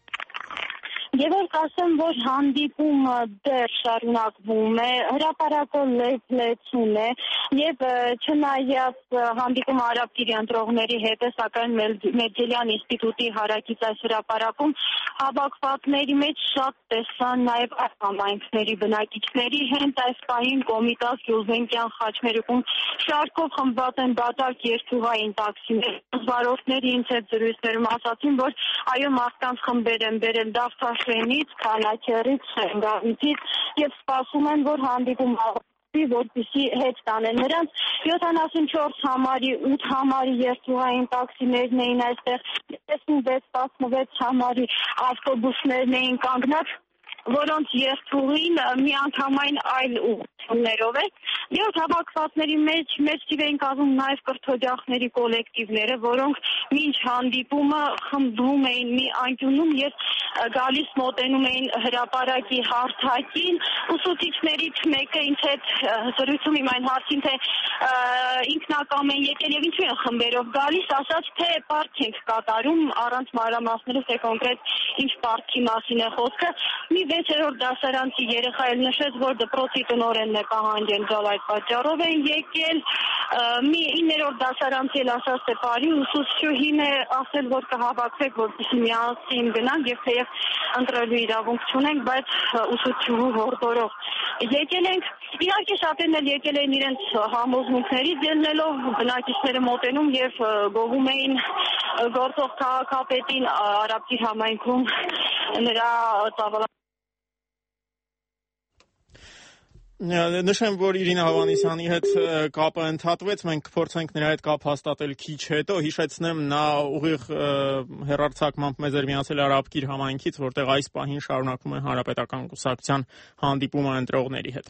Եվ որ ասեմ, որ հանդիպումը դեռ շարունակվում է, հրապարակը լեցուն է եւ չնայած հանդիպումը Արաբկիրի ընտրողների հետ է, սակայն Մերգելյան ինստիտուտի հարակից այս հրապարակում հավաքվածների մեջ շատ տեսան նաեւ այս համայնքների բնակիչների, հենց այս պահին Կոմիտաս, Գյուլզենկյան, Խաչմերուկում շարքով խմբված են բացառք երկթուղային տաքսիներ։ Զվարորդների ինձ հետ զրույցներում ասացին, որ այո, մարդկանց խմբեր են բերել Դավթաշենից, Քանաքեռից, Շենգավիթից եւ սպասում են, որ հանդիպում որպեսզի հետ տանեն նրանց յոթանասունչորս համարի, ութ համարի երթուղային տաքսիներն էին այստեղ, տասնվեց տասնվեց համարի ավտոբուսներն էին կանգնած, որոնց երթուղին միանգամայն այլ ուղղություններով է։ Եվ հավաքվածների մեջ մեծ թիվ էին կազմում նաև կրթօջախների կոլեկտիվները, որոնք մինչ հանդիպումը խմբվում էին մի անկյունում եւ գալիս մոտենում էին հրապարակի հարթակին։ Ուսուցիչներից մեկը ինձ հետ զրույցում իմ այն հարցին, թե ինքնակամ են եկել եւ ինչու են խմբերով գալիս, ասաց, թե պարտք ենք կատարում, առանց մանրամասներով, թե կոնկրետ ինչ պարտքի մասին է խոսքը։ Մի վեցերորդ դասարանցի երեխա էլ նշեց, որ դպրոցի տնօրենն է պահանջել գալ, այդ պատճառով են եկել։ Մի իններորդ դասարանցի էլ ասաց, թե բարի ուսուցչուհին է ասել, որ կհավաքվեք, որպեսզի միասին գնանք եւ թեև ընտրելու իրավունք չունենք, բայց ուսուցչուհու որդորով եկել ենք։ Իհարկե շատերն էլ եկել էին իրենց համոզմունքներից ելնելով, բնակիչները մոտենում եւ գովում էին գործող քաղաքապետին Արաբկիր համայնքում նրա ծավալ Նշեմ, որ Իրինա Հովհաննիսյանի հետ կապը ընդհատվեց, մենք կփորձենք նրա հետ կապ հաստատել քիչ հետո, հիշեցնեմ, նա ուղիղ հեռարձակմամբ մեզ էր միացել Արաբկիր համայնքից, որտեղ այս պահին շարունակվում է Հանրապետական կուսակցության հանդիպումը ընտրողների հետ։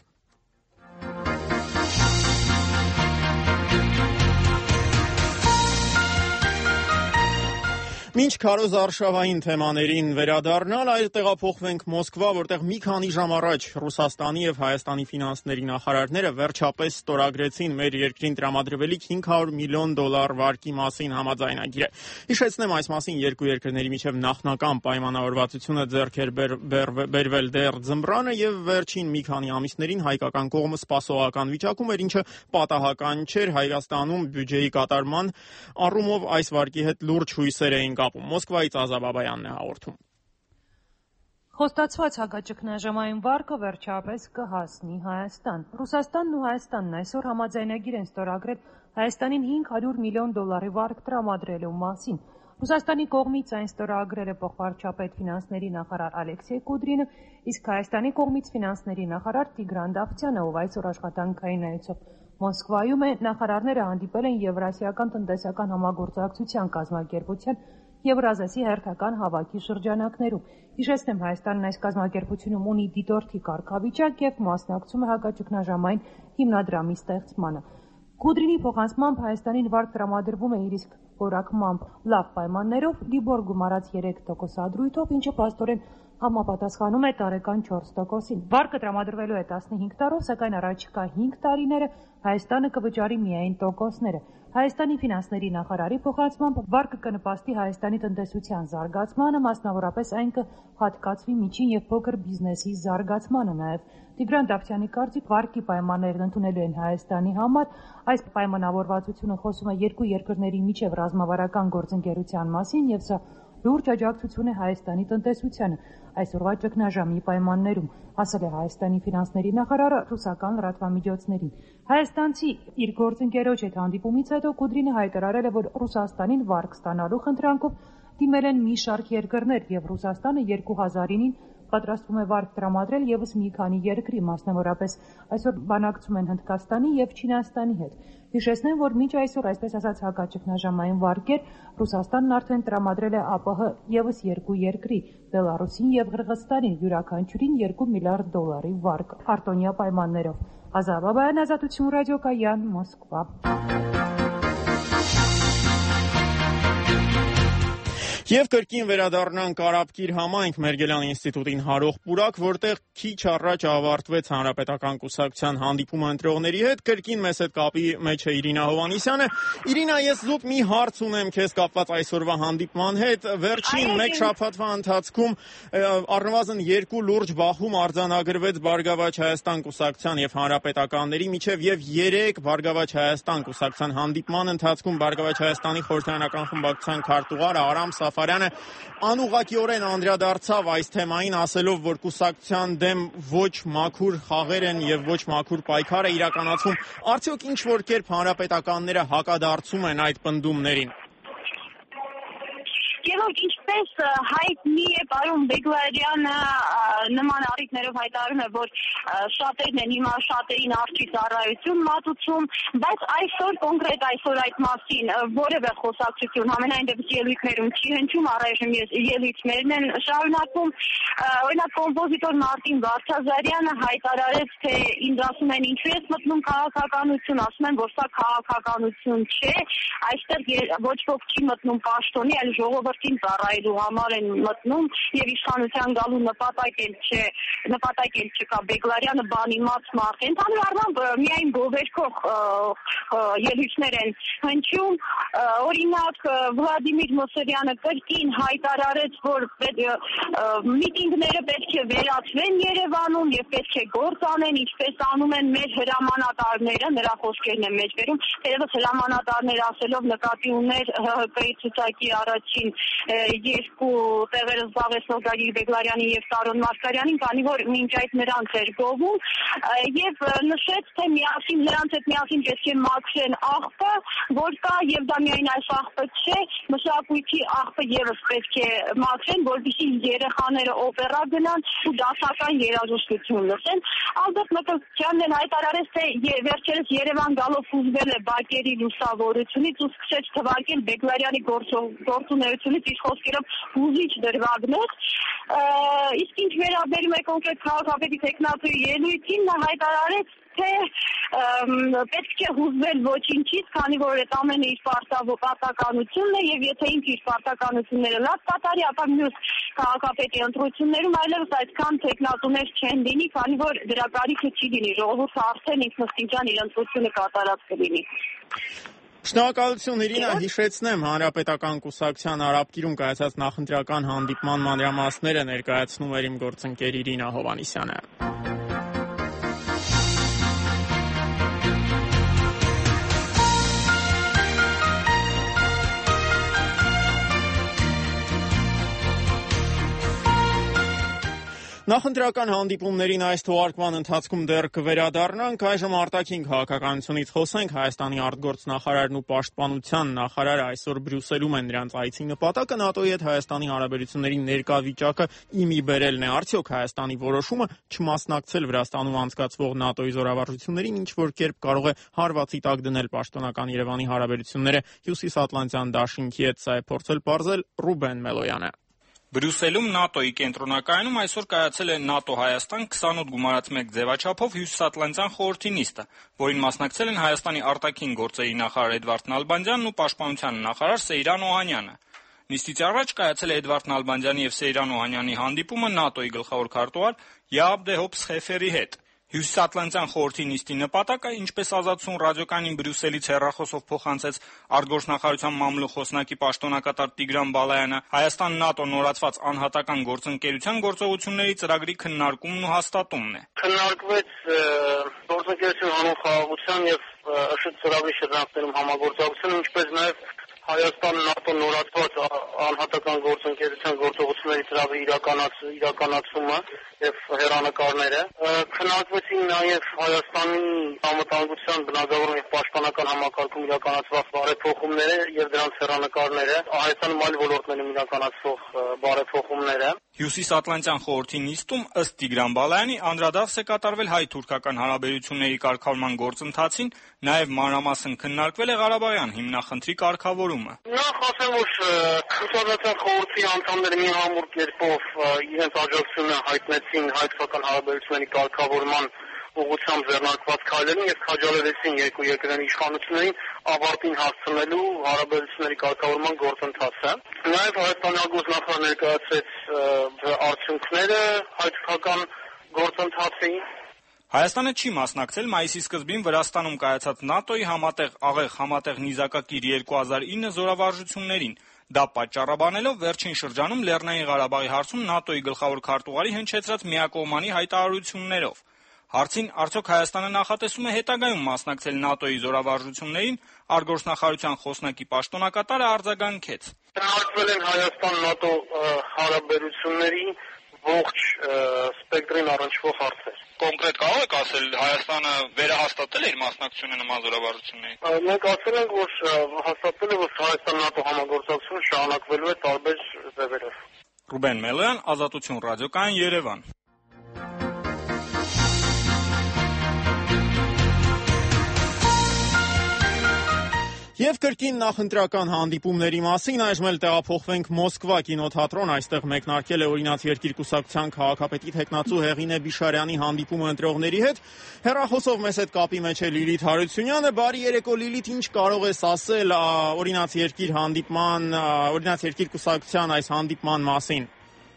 Մինչ քարոզարշավային թեմաներին վերադառնալ, այլ տեղափոխվենք Մոսկվա, որտեղ մի քանի ժամ առաջ Ռուսաստանի եւ Հայաստանի ֆինանսների նախարարները վերջապես ստորագրեցին մեր երկրին տրամադրվելիք հինգ հարյուր միլիոն դոլար վարկի մասին համաձայնագիրը։ Հիշեցնեմ, այս մասին երկու երկրների միջև նախնական պայմանավորվածությունը ձեռք էր բերվել դեռ ձմռանը եւ վերջին մի քանի ամիսներին հայկական կողմը սպասողական վիճակում էր, ինչը պատահական չէր։ Հայաստանում բյուջեի կատարման առումով այս վարկի հետ լուրջ հույսեր էին կապում։ Մոսկվայից Ազա Բաբայանն է հաղորդում։ Խոստացված հակաճգնաժամային վարկը վերջապես կհասնի Հայաստան։ Ռուսաստանն ու Հայաստանն այսօր համաձայնագիր են ստորագրել Հայաստանին հինգ հարյուր միլիոն դոլարի վարկ տրամադրելու մասին։ Ռուսաստանի կողմից այն ստորագրել է փոխվարչապետ ֆինանսների նախարար Ալեքսեյ Կուդրինը, իսկ Հայաստանի կողմից ֆինանսների նախարար Տիգրան Դավթյանը, ով այսօր աշխատանքային այցով Մոսկվայում է, նախարարները հանդիպել են Եվրասիական տնտեսական համագործակցության կազմակերպության Եվրազեսի հերթական հավաքի շրջանակներում։ Հիշեցնեմ, Հայաստանն այս կազմակերպությունում ունի դիտորդի կարգավիճակ եւ մասնակցում է հակաճգնաժամային հիմնադրամի ստեղծմանը։ Կուդրինի փոխանցմամբ Հայաստանին վարկ տրամադրվում է իր իսկ որակմամբ լավ պայմաններով, լիբոր գումարած երեք տոկոսադրույթով, ինչը փաստորեն համապատասխանում է տարեկան չորս տոկոսին։ Վարկը տրամադրվելու է տասնհինգ տարով, սակայն առաջիկա հինգ տարիները Հայաստանը կվճարի միայն տոկոսները։ Հայաստանի ֆինանսների նախարարի փոխանցմամբ վարկը կնպաստի Հայաստանի տնտեսության զարգացմանը, մասնավորապես այն կհատկացվի միջին եւ փոքր բիզնեսի զարգացմանը նաեւ։ Տիգրան Դավթյանի կարծիք, վարկի պայմաններն ընդունելու են Հայաստանի համար։ Այս պայմանավորվածությունը խոսում է երկու երկրների միջև ռազմավարական գործընկերության մասին եւ սա լուրջ աջակցություն է Հայաստանի տնտեսությանը այսօրվա ճգնաժամի պայմաններում, ասել է Հայաստանի ֆինանսների նախարարը ռուսական լրատվամիջոցներին։ Հայաստանցի իր գործընկերոջ հետ հանդիպումից հետո Կուդրինը հայտարարել է, որ Ռուսաստանին վարկ ստանալու խնդրանքով դիմել են մի շարք երկրներ եւ Ռուսաստանը երկու հազարին պատրաստվում է վարկ տրամադրել եւս մի քանի երկրի, մասնավորապես այսօր բանակցում են Հնդկաստանի եւ Չինաստանի հետ։ Հիշեցնեմ, որ մինչ այսօր, այսպես ասած, հակաճգնաժամային վարկեր Ռուսաստանն արդեն տրամադրել է ԱՊՀ եւս երկու երկրի՝ Բելարուսին եւ Ղրղստանին, յուրաքանչյուրին երկու միլիարդ դոլարի վարկ արտոնյա պայմաններով։ Ազատ Բաբայան, Ազատություն ռադիոկայան, Մոսկվա։ Եվ կրկին վերադառնանք Արաբկիր համայնք Մերգելյան ինստիտուտին հարող պուրակ, որտեղ քիչ առաջ ավարտվեց հանրապետական կուսակցության հանդիպումը ընտրողների հետ, կրկին մեզ հետ կապի մեջ է Իրինա Հովհաննիսյանը։ Իրինա, ես զուտ մի հարց ունեմ քեզ կապված այսօրվա հանդիպման հետ։ Վերջին մեկ շաբաթվա ընթացքում առնվազն երկու լուրջ բախում արձանագրվեց Բարգավաճ Հայաստան կուսակցության եւ հանրապետականների միջև եւ երեք Բարգավաճ Հայաստան կուսակցության հանդիպման ընթացքում Բարգավաճ Հայաստանի խորհրդարանական խմբակցության քարտուղար Արամ Սաֆարյանը անուղղակիորեն անդրադարձավ այս թեմային, ասելով, որ կուսակցության դեմ ոչ մաքուր խաղեր են եւ ոչ մաքուր պայքար է իրականացվում։ Արդյոք ինչ որ կերպ հանրապետականները հակադարձում են այդ պնդումներին։ Եվ ինչպես հայտնի է, պարոն Բեգլարյանը նման առիթներով հայտարարում է, որ շատերն են հիմա շատերին արջի ծառայություն մատուցում, բայց այսօր կոնկրետ այսօր այդ մասին որևէ խոսակցություն համենայն դեպս ելույթներում չի հնչում, առայժմ ելույթներն են շարունակվում։ Օրինակ կոմպոզիտոր Մարտին Վարդազարյանը հայտարարեց, թե ինձ ասում են ինչու ես մտնում քաղաքականություն, ասում են, որ սա քաղաքականություն չէ, այստեղ ոչ ոք չի մտնում պաշտոնի, այլ ժողովրդին ծառայելու համար են մտնում եւ իշխանության գալու նպատակ էլ չէ, նպատակ էլ չկա։ Բեգլարյանը բանիմաց մարդ է։ Ընդհանուր առմամբ միայն գովերքող ելույթներ են հնչում։ Օրինակ Վլադիմիր Մոսերյանը կրկին հայտարարեց, որ միտինգները պետք է վերացվեն Երևանում եւ պետք է գործ անեն, ինչպես անում են մեր հրամանատարները, նրա խոսքերն են մեջբերում, թերևս հրամանատարներ ասելով նկատի ուներ ՀՀԿ-ի ցուցակի առաջին երկու տեղերը զբաղեցնող Գագիկ Բեգլարյանի եւ Տարոն Մարգարյանին, քանի որ մինչ այդ նրանց էր գովում եւ նշեց, թե միասին նրանց հետ միասին պետք է մաքրեն աղբը, որ կա եւ դա միայն այս աղբը չէ, մշակույթի աղբը եւս պետք է մաքրեն, որպեսզի երեխաները օպերա գնան ու դասական երաժշտություն լսեն։ Ալբերտ Մկրտչյանն էլ հայտարարեց, թե վերջերս Երևան գալով հուզվել է բակերի լուսավորությունից ու սկսեց թվարկել Բեգլարյանի գործունեությունից իր խոսքերով հուզիչ դրվագներ։ Իսկ ինչ վերաբերում է կոնկրետ քաղաքապետի տեխնատուի ելույթին, նա հայտարարեց, թե պետք չէ հուզվել ոչինչից, քանի որ այդ ամենը իր պարտականությունն է եւ եթե ինքը իր պարտականությունները լավ կատարի, ապա մյուս քաղաքապետի ընտրություններում այլևս այդքան տեխնատուներ չեն լինի, քանի որ դրա կարիքը չի լինի, ժողովուրդը արդեն ինքնըստինքյան իր ընտրությունը կատարած կլինի։ Շնորհակալություն Իրինա, հիշեցնեմ հանրապետական կուսակցության Արաբկիրում կայացած նախընտրական հանդիպման մանրամասները ներկայացնում էր իմ գործընկեր Իրինա Հովհաննիսյանը։ Նախընտրական հանդիպումներին այս թողարկման ընթացքում դեռ կվերադառնանք, այժմ արտաքին քաղաքականությունից խոսենք։ Հայաստանի արտգործնախարարն ու պաշտպանության նախարարը այսօր Բրյուսելում են նրանց այցի նպատակը ՆԱՏՕ-ի հետ Հայաստանի հարաբերությունների ներկա վիճակը իմի բերելն է։ Արդյոք Հայաստանի որոշումը չմասնակցել Վրաստանում անցկացվող ՆԱՏՕ-ի զորավարժություններին ինչ-որ կերպ կարող է հարվածի տակ դնել պաշտոնական Երևանի հարաբերությունները Հյուսիսատլանտյան դաշինքի հետ, սա է փորձել պարզել Ռուբեն Մելոյանը։ Բրյուսելում ՆԱՏՕ-ի կենտրոնակայանում այսօր կայացել է ՆԱՏՕ-Հայաստան քսանութ գումարած մեկ ձևաչափով Հյուսիսատլանտյան խորհրդի նիստը, որին մասնակցել են Հայաստանի արտաքին գործերի նախարար Էդվարդ Նալբանդյանն ու պաշտպանության նախարար Սեյրան Օհանյանը։ Նիստից առաջ կայացել է Էդվարդ Նալբանդյանի եւ Սեյրան Օհանյանի հանդիպումը ՆԱՏՕ-ի գլխավոր քարտուղար Յաաբ Դեհոբ Սխեֆերի հետ։ Հյուսիսատլանտյան խորհրդի նիստի նպատակը, ինչպես Ազատություն ռադիոկայանին Բրյուսելից հեռախոսով փոխանցեց արտգործնախարարության մամլո խոսնակի պաշտոնակատար Տիգրան Բալայանը, Հայաստան-ՆԱՏՕ նորացված անհատական գործընկերության գործողությունների ծրագրի քննարկումն ու հաստատումն է։ Քննարկվեց գործընկերություն հանուն խաղաղության եւ ըշտ ծրագրի շրջանակներում համագործակցությունը, ինչպես նաեւ Հայաստան-ՆԱՏՕ նորացված անհատական գործընկերության գործողությունների ծրագրի իրականացումը եւ հեռանկարները։ Քննարկվեցին նաեւ Հայաստանի անվտանգության, բնագավառում եւ պաշտպանական համակարգում իրականացված բարեփոխումները եւ դրանց հեռանկարները, Հայաստանում այլ ոլորտներում իրականացվող բարեփոխումները։ Հյուսիսատլանտյան խորհրդի նիստում, ըստ Տիգրան Բալայանի, անդրադարձ է կատարվել հայ-թուրքական հարաբերությունների կարգավորման գործընթացին, նաեւ մանրամասն քննարկվել է Ղարաբաղյան հիմնախնդրի կարգավորումը։ Նախ ասեմ, որ Հյուսիսատլանտյան խորհրդի անդամները մի համուր կերպով իրենց աջակցությունը հայտնեցին հայ-թուրքական հարաբերությունների կարգավորման ուղղությամբ ձեռնարկված քայլերին եւ քաջալերեցին երկու երկրների իշխանություններին ավարտին հասցնելու հարաբերությունների կարգավորման գործընթացը։ Նաեւ Հայաստանի արտգործնախարարը ներկայացրեց արդյունքները հայ-թուրքական գործընթացի։ Հայաստանը չի մասնակցել մայիսի սկզբին Վրաստանում կայացած ՆԱՏՕ-ի համատեղ աղեղ համատեղ նիզակակիր երկու հազար ինը զորավարժություններին։ Դա պատճառաբանելով վերջին շրջանում Լեռնային Ղարաբաղի հարցում ՆԱՏՕ-ի գլխավոր քարտուղարի հնչեցրած միակողմանի հայտարարություններով։ Հարցին արդյոք Հայաստանը նախատեսում է հետագայում մասնակցել ՆԱՏՕ-ի զորավարժություններին, արտգործնախարարության խոսնակի պաշտոնակատարը արձագանքեց։ Քննարկվել են Հայաստան-ՆԱՏՕ հարաբերությունների ողջ սպեկտրին առնչվող հարցեր։ Կոնկրետ կարող եք ասել, Հայաստանը վերահաստատել է իր մասնակցությունը նման զորավարժություններին։ Մենք ասել ենք, որ հաստատվել է, որ Հայաստան-ՆԱՏՕ համագործակցությունը շարունակվելու է տարբեր ձևերով։ Ռուբեն Մելոյան, Ազատություն ռադիոկայան, Երևան։ Եվ կրկին նախընտրական հանդիպումների մասին այժմ էլ տեղափոխվենք Մոսկվա կինոթատրոն, այստեղ մեկնարկել է Օրինաց երկիր կուսակցության քաղաքապետի թեկնածու Հեղինե Բիշարյանի հանդիպումը ընտրողների հետ։ Հեռախոսով մեզ հետ կապի մեջ է Լիլիթ Հարությունյանը։ Բարի երեկո Լիլիթ, ինչ կարող ես ասել Օրինաց երկիր հանդիպման, Օրինաց երկիր կուսակցության այս հանդիպման մասին։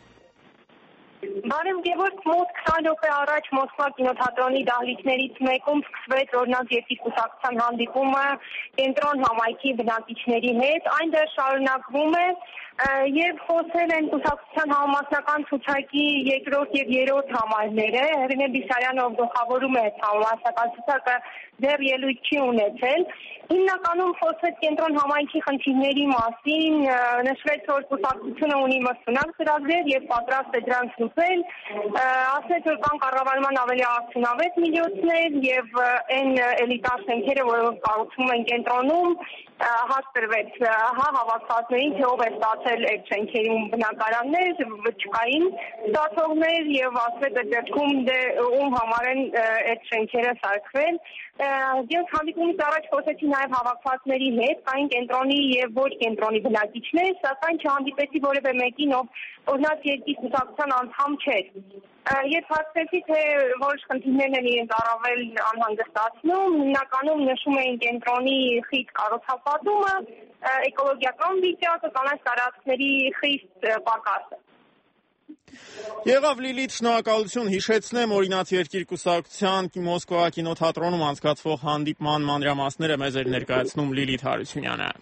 Բարև Գևորգ, մոտ քսան րոպե առաջ Մոսկվա կինոթատրոնի դահլիճներից մեկում սկսվեց Օրինաց երկիր կուսակցության հանդիպումը կենտրոն համայնքի բնակիչների հետ, այն դեռ շարունակվում է եւ խոսել են կուսակցության համամասնական ցուցակի երկրորդ եւ երրորդ համարները։ Հեղինե Բիշարյանը, ով գլխավորում է համամասնական ցուցակը, դեռ ելույթ չի ունեցել։ Հիմնականում խոսվեց կենտրոն համայնքի խնդիրների մասին, նշվեց, որ կուսակցությունը ունի մրցունակ ծրագրեր եւ պատրաստ է դրանց լուծել, ասեց, որ կան կառավարման ավելի արդյունավետ միջոցներ եւ այն էլիտար շենքերը, որոնք կառուցվում են կենտրոնում, հաստրվեց հա հավաքվածներին, թե ով է ստացել այդ շենքերում բնակարաններ, վճկային ստացողներ եւ ասվեց այդ դեպքում դե ում համար են այդ շենքերը սարքվել։ Ես հանդիպումից առաջ խոսեցի նաև հավաքվածների հետ, կային կենտրոնի եւ ոչ կենտրոնի բնակիչներ, սակայն չհանդիպեցի որևէ մեկին, ով Օրինաց երկիր կուսակցության անդամ չէր։ Երբ հարցրեցի, թե որոշ խնդիրներն են իրենց առավել անհանգստացնում, հիմնականում նշում էին կենտրոնի խիստ կառուցապատումը, էկոլոգիական վիճակը, կանանց տարածքների խիստ պակասը։ Եղավ Լիլիթ, շնորհակալություն, հիշեցնեմ Օրինաց երկիր կուսակցության Մոսկվա կինոթատրոնում անցկացվող հանդիպման մանրամասները մեզ էր ներկայացնում Լիլիթ Հարությունյանը։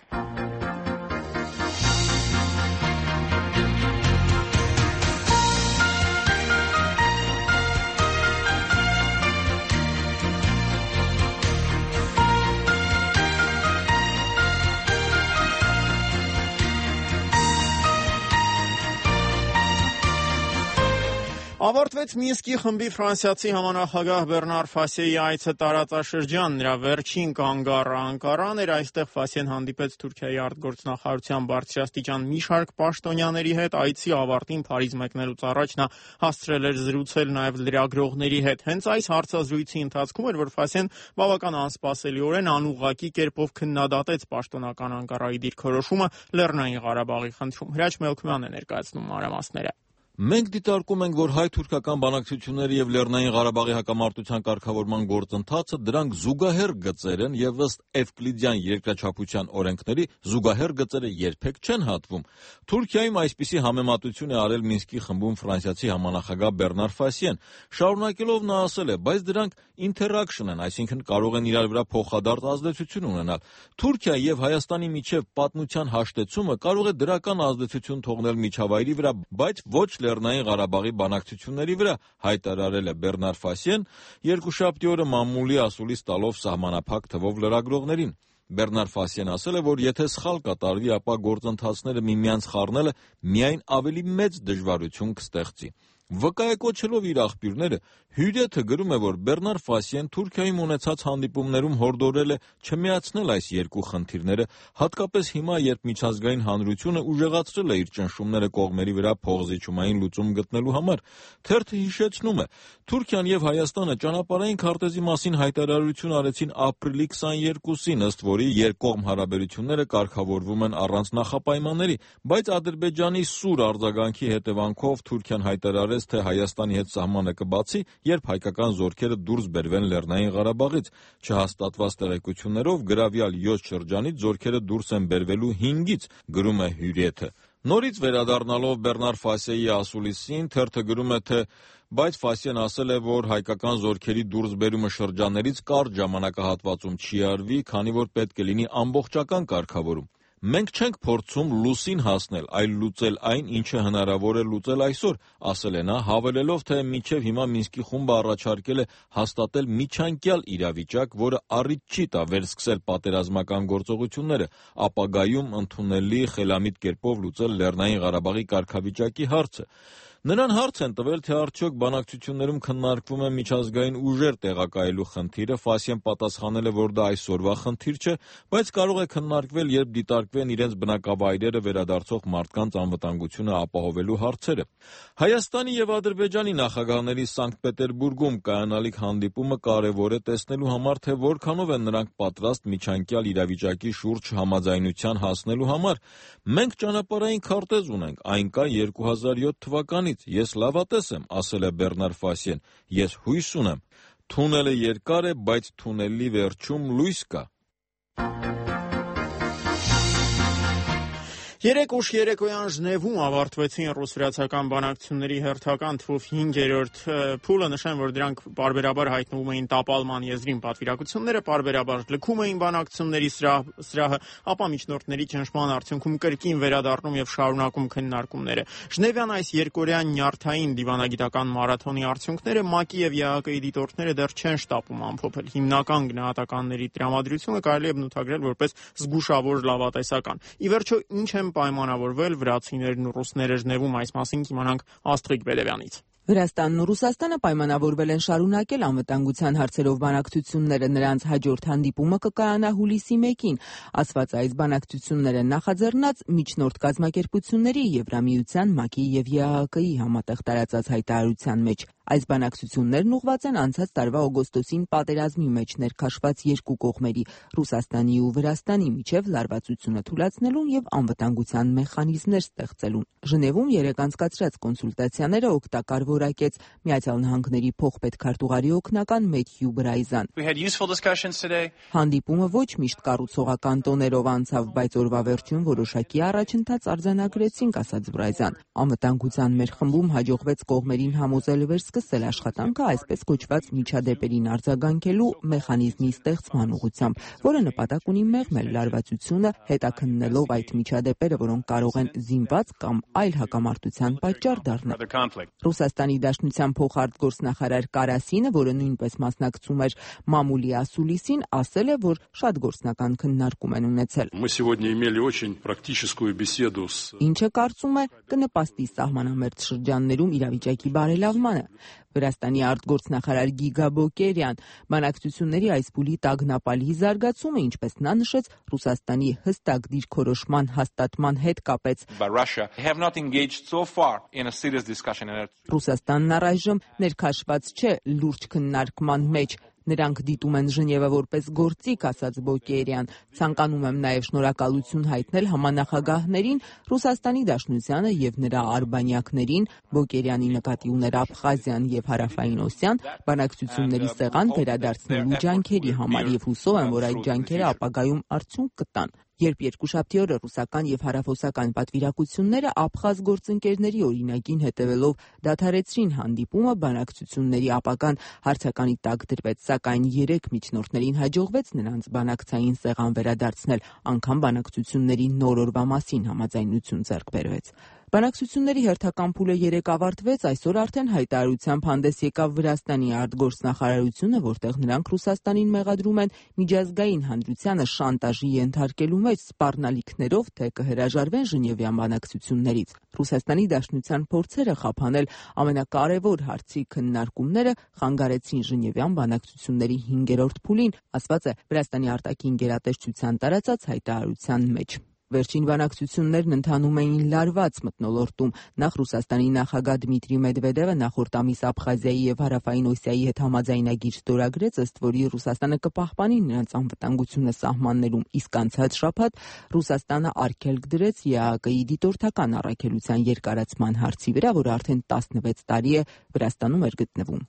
Ավարտվեց Մինսկի խմբի ֆրանսիացի համանախագահ Բեռնար Ֆասիեի այցը տարածաշրջան, նրա վերջին կանգառը Անկարան էր, այստեղ Ֆասիեն հանդիպեց Թուրքիայի արտգործնախարարության բարձրաստիճան մի շարք պաշտոնյաների հետ, այցի ավարտին Փարիզ մեկնելուց առաջ նա հասցրել էր զրուցել նաև լրագրողների հետ։ Հենց այս հարցազրույցի ընթացքում էր, որ Ֆասիեն բավական անսպասելիորեն անուղղակի կերպով քննադատեց պաշտոնական Անկարայի դիրքորոշումը Լեռնային Ղարաբաղի խնդրում։ Հրաչ Մելքումյանն է ներկայացնում մանրամասները։ Մենք դիտարկում ենք, որ հայ-թուրքական բանակցությունները եւ Լեռնային Ղարաբաղի հակամարտության կարգավորման գործընթացը դրանք զուգահեռ գծեր են եւ ըստ Էվկլիդյան երկրաչափության օրենքների զուգահեռ գծերը երբեք չեն հատվում։ Թուրքիայում այսպիսի համեմատություն է արել Մինսկի խմբում ֆրանսիացի համանախագահ Բեռնար Ֆասիեն։ Շարունակելով նա ասել է, բայց դրանք interaction են, այսինքն կարող են իրար վրա փոխադարձ ազդեցություն ունենալ։ Թուրքիայի եւ Հայաստանի միջև պատմության հաշտեցումը կարող է դրական ազդեցություն թողնել միջավայրի վրա, բայց ոչ Լեռնային Ղարաբաղի բանակցությունների վրա, հայտարարել է Բեռնար Ֆասիեն երկուշաբթի օրը մամուլի ասուլիս տալով սահմանափակ թվով լրագրողներին։ Բեռնար Ֆասիեն ասել է, որ եթե սխալ կատարվի, ապա գործընթացները միմյանց խառնելը միայն ավելի մեծ դժվարություն կստեղծի։ Վկայակոչելով իր աղբյուրները, Հյուրեթը գրում է, որ Բեռնար Ֆասիեն Թուրքիայում ունեցած հանդիպումներում հորդորել է չմիացնել այս երկու խնդիրները, հատկապես հիմա, երբ միջազգային հանրությունը ուժեղացրել է իր ճնշումները կողմերի վրա փողզիջումային լուծում գտնելու համար։ Թերթը հիշեցնում է, Թուրքիան եւ Հայաստանը ճանապարհային քարտեզի մասին հայտարարություն արեցին ապրիլի քսաներկուսին, ըստ որի երկկողմ հարաբերությունները կարգավորվում են առանց նախապայմանների, բայց Ադրբեջանի սուր արձագանքի հետևանքով Թուրքիան հայտարարեց, թե Հայաստանի հետ սահմանը կբացի, երբ հայկական զորքերը դուրս բերվեն Լեռնային Ղարաբաղից։ Չհաստատված տեղեկություններով գրավյալ յոթ շրջանից զորքերը դուրս են բերվելու հինգից, գրում է Հյուրեթը։ Նորից վերադառնալով Բեռնար Ֆասիեի ասուլիսին, թերթը գրում է, թե բայց Ֆասիեն ասել է, որ հայկական զորքերի դուրսբերումը շրջաններից կարճ ժամանակահատվածում չի արվի, քանի որ պետք է լինի ամբողջական կարգավորում։ Մենք չենք փորձում լուսին հասնել, այլ լուծել այն, ինչը հնարավոր է լուծել այսօր, ասել է նա, հավելելով, թե մինչև հիմա Մինսկի խումբը առաջարկել է հաստատել միջանկյալ իրավիճակ, որը առիթ չի տա վերսկսել պատերազմական գործողությունները, ապագայում ընդունելի խելամիտ կերպով լուծել Լեռնային Ղարաբաղի կարգավիճակի հարցը։ Նրան հարց են տվել, թե արդյոք բանակցություններում քննարկվում է միջազգային ուժեր տեղակայելու խնդիրը, Ֆասիեն պատասխանել է, որ դա այսօրվա խնդիր չէ, բայց կարող է քննարկվել, երբ դիտարկվեն իրենց բնակավայրերը վերադարձող մարդկանց անվտանգությունը ապահովելու հարցերը։ Հայաստանի եւ Ադրբեջանի նախագահների Սանկտ Պետերբուրգում կայանալիք հանդիպումը կարևոր է տեսնելու համար, թե որքանով են նրանք պատրաստ միջանկյալ իրավիճակի շուրջ համաձայնության հասնելու համար։ Մենք ճանապարհային քարտեզ ունենք, այն կա երկու հազար յոթ թվականից։ Ես լավատես եմ, ասել է Բեռնար Ֆասիեն, ես հույս ունեմ, թունելը երկար է, բայց թունելի վերջում լույս կա։ Երեկ ուշ երեկոյան Ժնևում ավարտվեցին ռուս-վրացական բանակցությունների հերթական թվով հինգերորդ փուլը, նշեմ, որ դրանք պարբերաբար հայտնվում էին տապալման եզրին, պատվիրակությունները պարբերաբար լքում էին բանակցությունների սրահը, ապա միջնորդների ճնշման արդյունքում կրկին վերադառնում եւ շարունակում քննարկումները։ Ժնևյան այս երկօրյա նյարդային դիվանագիտական մարաթոնի արդյունքները ՄԱԿ-ի եւ ԵԱՀԿ-ի դիտորդները դեռ չեն շտապում ամփոփել։ Հիմնական գնահատականների տրամադրությունը կարելի է բնութագրել որպես զգուշավոր լավատեսական։ Ի վերջո, ինչ են պայմանավորվել վրացիներն ու ռուսները Ժնևում, այս մասին կիմանանք Աստղիկ Բեդևյանից։ Վրաստանն ու Ռուսաստանը պայմանավորվել են շարունակել անվտանգության հարցերով բանակցությունները, նրանց հաջորդ հանդիպումը կկայանա հուլիսի մեկին, ասված այս բանակցությունները նախաձեռնած միջնորդ կազմակերպությունների Եվրամիության, ՄԱԿ-ի եւ ԵԱՀԿ-ի համատեղ տարածած հայտարարության մեջ։ Այս բանակցություններն ուղղված են անցած տարվա օգոստոսին պատերազմի մեջ ներքաշված երկու կողմերի՝ Ռուսաստանի ու Վրաստանի միջև լարվածությունը թույլատնելուն եւ անվտանգության մեխանիզմներ ստեղծելուն։ Ժնևում երեկ անցկացրած կոնսուլտացիաները օգտակար որակեց Միացյալ Նահանգների փոխպետքարտուղարի օգնական Մեթյու Բրայզան։ Հանդիպումը ոչ միշտ կառուցողական տոներով անցավ, բայց օրվա վերջում որոշակի առաջընթաց արձանագրեցինք, ասաց Բրայզան։ Անվտանգության մեր խմբում հաջողվեց կողմերին համոզել վերսկսել աշխատանքը այսպես կոչված միջադեպերին արձագանքելու մեխանիզմի ստեղծման ուղղությամբ, որը նպատակ ունի մեղմել լարվածությունը, հետաքննելով այդ միջադեպերը, որոնք կարող են զինված կամ այլ հակամարտության պատճառ դառնալ։ Ռուսաստանի Դաշնության փոխարտգործնախարար Կարասինը, որը նույնպես մասնակցում էր մամուլի ասուլիսին, ասել է, որ շատ գործնական քննարկում են ունեցել։ Ինչը կարծում է կնպաստի սահմանամերձ շրջաններում իրավիճակի բարելավմանը։ Վրաստանի արտգործնախարար Գիգա Բոկերյան բանակցությունների այս փուլի տագնապալի զարգացումը, ինչպես նա նշեց, Ռուսաստանի հստակ դիրքորոշման հաստատման հետ կապեց։ Ռուսաստանն առայժմ ներքաշված չէ լուրջ քննարկման մեջ։ Նրանք դիտում են Ժնևը որպես գործիք, ասաց Բոկերյան։ Ցանկանում եմ նաև շնորհակալություն հայտնել համանախագահներին, Ռուսաստանի Դաշնությանը եւ նրա արբանյակներին, Բոկերյանի նկատի ուներ Աբխազիան եւ Հարավային Օսիան, բանակցությունների սեղան վերադարձնելու ջանքերի համար եւ հուսով եմ, որ այդ ջանքերը ապագայում արդյունք կտան։ Երբ երկուշաբթի օրը ռուսական եւ հարավոսական պատվիրակությունները աբխազ գործընկերների օրինակին հետևելով դադարեցրին հանդիպումը, բանակցությունների ապագան հարցականի տակ դրվեց, սակայն երեք միջնորդներին հաջողվեց նրանց բանակցային սեղան վերադարձնել, անգամ բանակցությունների նոր օրվա մասին համաձայնություն ձեռք բերվեց։ Բանակցությունների հերթական փուլը երեկ ավարտվեց, այսօր արդեն հայտարարությամբ հանդես եկավ Վրաստանի արտգործնախարարությունը, որտեղ նրանք Ռուսաստանին մեղադրում են միջազգային հանրությանը շանտաժի ենթարկելու մեջ սպառնալիքներով, թե կհրաժարվեն Ժնևյան բանակցություններից։ Ռուսաստանի Դաշնության փորձերը խափանել ամենակարևոր հարցի քննարկումները խանգարեցին Ժնևյան բանակցությունների հինգերորդ փուլին, ասված է Վրաստանի արտաքին գերատեսչության տարածած հայտարարության մեջ։ Վերջին բանակցություններն ընթանում էին լարված մթնոլորտում։ Նախ Ռուսաստանի նախագահ Դմիտրի Մեդվեդևը նախորդ ամիս Աբխազիայի եւ Հարավային Օսիայի հետ համաձայնագիր ստորագրեց, ըստ որի Ռուսաստանը կպահպանի նրանց անվտանգությունը սահմաններում, իսկ անցած շաբաթ Ռուսաստանը արգելք դրեց ԵԱՀԿ-ի դիտորդական առաքելության երկարացման հարցի վրա, որը արդեն տասնվեց տարի է Վրաստանում էր գտնվում։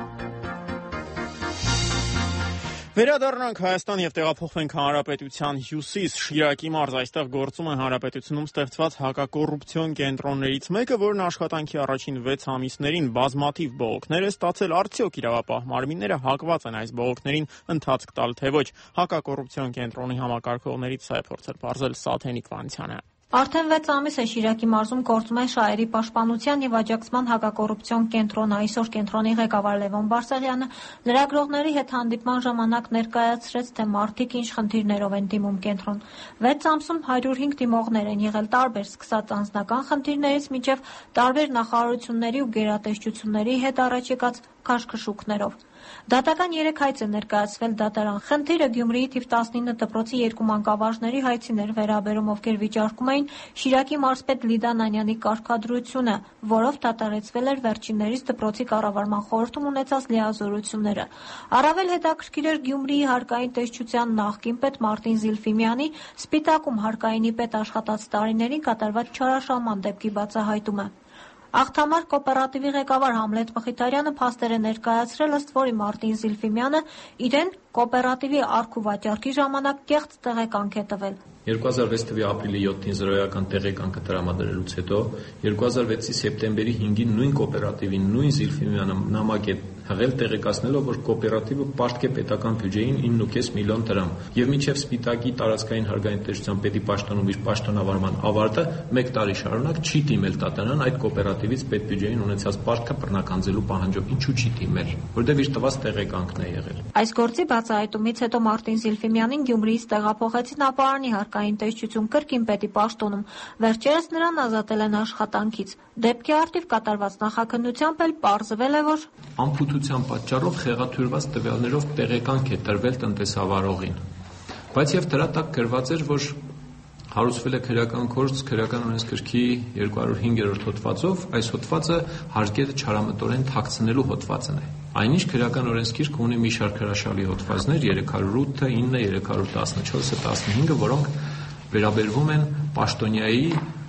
Վերադառնանք Հայաստան եւ տեղափոխվենք Հանրապետության հյուսիս Շիրակի մարզ, այստեղ գործում է Հանրապետությունում ստեղծված հակակոռուպցիոն կենտրոններից մեկը, որն աշխատանքի առաջին վեց ամիսներին բազմաթիվ բողոքներ է ստացել, արդյոք իրավապահ մարմինները հակված են այս բողոքներին ընթացք տալ, թե ոչ։ Հակակոռուպցիոն կենտրոնի համակարգողներից սա է փորձել բարձել Սաթենիկ Վանցյանը։ Արդեն վեց ամիս է Շիրակի մարզում գործում է Շահերի պաշտպանության եւ աջակցման հակակոռուպցիոն կենտրոնը, այսօր կենտրոնի ղեկավար Լևոն Բարսեղյանը լրագրողների հետ հանդիպման ժամանակ ներկայացրեց, թե մարդիկ ինչ խնդիրներով են դիմում կենտրոն։ Վեց ամսում հարյուր հինգ դիմողներ են եղել տարբեր, սկսած անձնական խնդիրներից մինչև տարբեր նախարարությունների ու գերատեսչությունների հետ առաջ եկած քաշքշուկներով։ Դատական երեք հայց է ներկայացվել դատարան։ Խնդիրը Գյումրիի թիվ տասնինը դպրոցի երկու մանկավարժների հայցին էր վերաբերում, ովքեր վիճարկում էին Շիրակի մարզպետ Լիդա Նանյանի կարգադրությունը, որով դատարեցվել էր վերջիններիս դպրոցի կառավարման խորհրդում ունեցած լիազորությունները։ Առավել հետաքրքիր էր Գյումրիի հարկային տեսչության նախկին պետ Մարտին Զիլֆիմյանի Սպիտակում հարկայինի պետ աշխատած տարիներին կատարված չարաշահման դեպքի բացահայտումը։ Աղթամար կոոպերատիվի ղեկավար Համլետ Մխիթարյանը փաստեր է ներկայացրել, ըստ որի Մարտին Զիլֆիմյանը իրեն կոոպերատիվի արք ու վաճառքի ժամանակ կեղծ տեղեկանք է տվել։ երկու հազար վեց թվականի ապրիլի յոթին զրոյական տեղեկանքը տրամադրելուց հետո երկու հազար վեցի սեպտեմբերի հինգին նույն կոոպերատիվին նույն Զիլֆիմյանը նամակ է հղել տեղեկացնելով, որ կոոպերատիվը պարտք է պետական բյուջեին ինը կես միլիոն դրամ եւ մինչեւ Սպիտակի տարածքային հարկային տեսչության պետի պաշտոնում իր պաշտոնավարման ավարտը մեկ տարի շարունակ չի դիմել դատարան այդ կոոպերատիվից պետբյուջեին ունեցած պարտքը բռնականձելու պահանջով։ Ինչու չի դիմել, որտեղ իր տված տեղեկանքն է եղել։ Այս գործի բացահայտումից հետո Մարտին Զիլֆիմյանին Գյումրիից տեղափոխեցին ապարանի հարկային տեսչություն կրկին պետի պաշտոնում։ Վերջերս նրան ազատել են աշխատանքից։ Դեպքի առթիվ կատարված նախաքննությամբ էլ պարզվել է, որ անփութության պատճառով խեղաթյուրված տվյալներով տեղեկանք է տրվել տնտեսավարողին։ Բայց եւ դրա տակ գրված էր, որ հարուցվել է քրեական գործ քրեական օրենսգրքի երկու հարյուր հինգերորդ հոդվածով, այս հոդվածը հարկերը չարամտորեն թաքցնելու հոդվածն է։ Այնինչ քրեական օրենսգիրքը ունի մի շարք հրաշալի հոդվածներ երեք հարյուր ութ, ինը, երեք հարյուր տասնչորս, տասնհինգ, որոնք վերաբերվում են պաշտոնյայի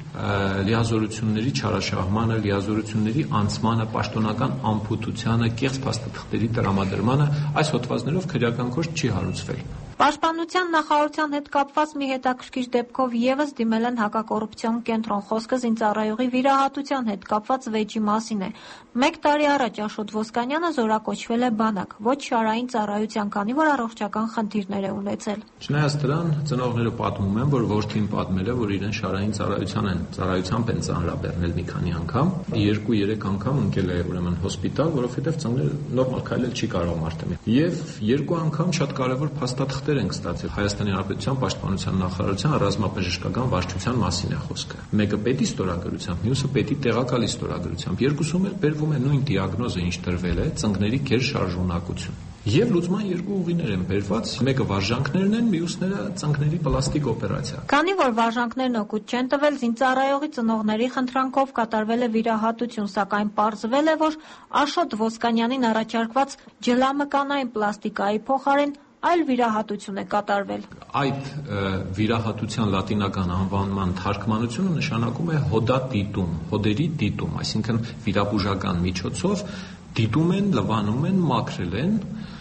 լիազորությունների չարաշահմանը, լիազորությունների անցմանը, պաշտոնական անփութությանը, կեղծ փաստաթղթերի տրամադրմանը, այս հոդվածներով քրեական գործ չի հարուցվել։ Պաշտպանության նախարարության հետ կապված մի հետաքրքիր դեպքով ևս դիմել են հակակոռուպցիոն կենտրոն։ Խոսքը զինծառայողի վիրահատության հետ կապված վեճի մասին է։ Մեկ տարի առաջ Աշոտ Ոսկանյանը զորակոչվել է բանակ, ոչ շարային ծառայության, քանի որ առողջական խնդիրներ է ունեցել։ Չնայած դրան, ծնողները պատմում են, որ որդին պատմել է, որ իրեն շարային ծառայության են, ծառայությամբ են ծանրաբեռնել մի քանի անգամ, երկու-երեք անգամ ընկել է ուրեմն հոսպիտալ, որովհետև ծնողները նորմալ քայլել չի կարող մարդը։ Եվ երկու անգամ շատ կարևոր փաստաթղթեր ենք ստացել Հայաստանի Հանրապետության Պաշտպանության նախարարության ռազմաբժշկական վարչության մասին է խոսքը։ Մեկը պետի ստորագրությամբ, մյուսը պետի տեղակալի ստորագրությամբ։ Երկուսում էլ բերվում է նույն դիագնոզը, ինչ տրվել է՝ ծնկների գերշարժունակություն։ Եվ լուծման երկու ուղիներ են բերված, մեկը վարժանքներն են, մյուսները ծնկների պլաստիկ օպերացիա։ Քանի որ վարժանքներն օգուտ չեն տվել, զինծառայողի ծնողների խնդրանքով կատարվել է վիրահատություն, սակայն պարզվել է, որ Աշոտ Ոսկանյանին առաջարկված ջլամկանային պլաստիկայի փոխարեն այլ վիրահատություն է կատարվել։ Այդ վիրահատության լատինական անվանման թարգմանությունը նշանակում է հոդատիտում, հոդերի դիտում, այսինքն վիրաբուժական միջոցով դիտում են, լվանում են, մաքրել են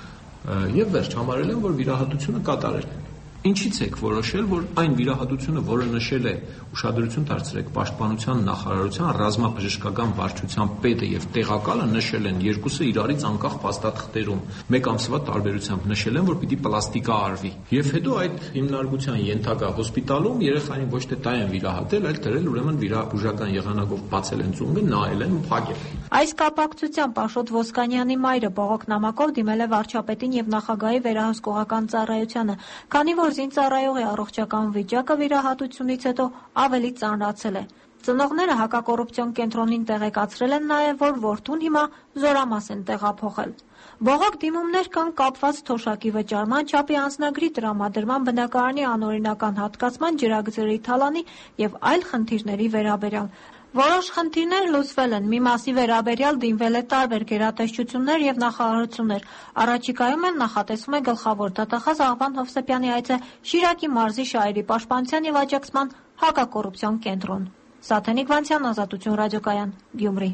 եւ վերջ համարել են, որ վիրահատությունը կատարել են։ Ինչից եք որոշել, որ այն վիրահատությունը, որը նշել է, ուշադրություն դարձրեք, Պաշտպանության նախարարության ռազմաբժշկական վարչության պետը եւ տեղակալը նշել են երկուսը իրարից անկախ փաստաթղթերում, մեկ ամսվա տարբերությամբ նշել են, որ պիտի պլաստիկա արվի։ Եվ հետո այդ հիմնարկության ենթակա հոսպիտալում երեխային ոչ թե տա են վիրահատել, այլ դրել ուրեմն վիրաբուժական եղանակով բացել են ծունգը, նայել են ու փակել։ Այս կապակցությամբ Աշոտ Ոսկանյանի մայրը բողոք նամակով դիմել է վարչապետին եւ նախագահի վերահսկողական ծառայությանը, քանի որ զինծառայողի առողջական վիճակը վիրահատությունից հետո ավելի ծանրացել է։ Ծնողները հակակոռուպցիոն կենտրոնին տեղեկացրել են նաև, որ որդուն հիմա զորամաս են տեղափոխել։ Բողոք դիմումներ կան կապված թոշակի վճարման, չափի անձնագրի տրամադրման, բնակարանի անօրինական հատկացման, ջրագծերի թալանի եւ այլ խնդիրների վերաբերյալ։ Որոշ խնդիրներ լուծվել են, մի մասի վերաբերյալ դիմվել է տարբեր գերատեսչություններ եւ նախարարություններ։ Առաջիկայում են նախատեսվում է գլխավոր դատախազ Աղբան Հովսեփյանի այցը Շիրակի մարզի շահերի պաշտպանության եւ աջակցման հակակոռուպցիոն կենտրոն։ Սաթենիկ Վանցյան, Ազատություն ռադիոկայան, Գյումրի։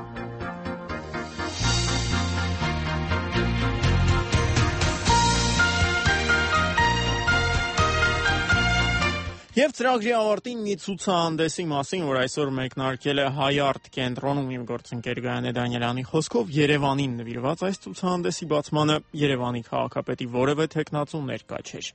Եվ ծրագրի ավարտին մի ցուցահանդեսի մասին, որ այսօր մեկնարկել է Հայարտ կենտրոնում, իմ գործընկեր Գայանե Դանիելյանի խոսքով Երևանին նվիրված այս ցուցահանդեսի բացմանը Երևանի քաղաքապետի որևէ թեկնածու ներկա չէր։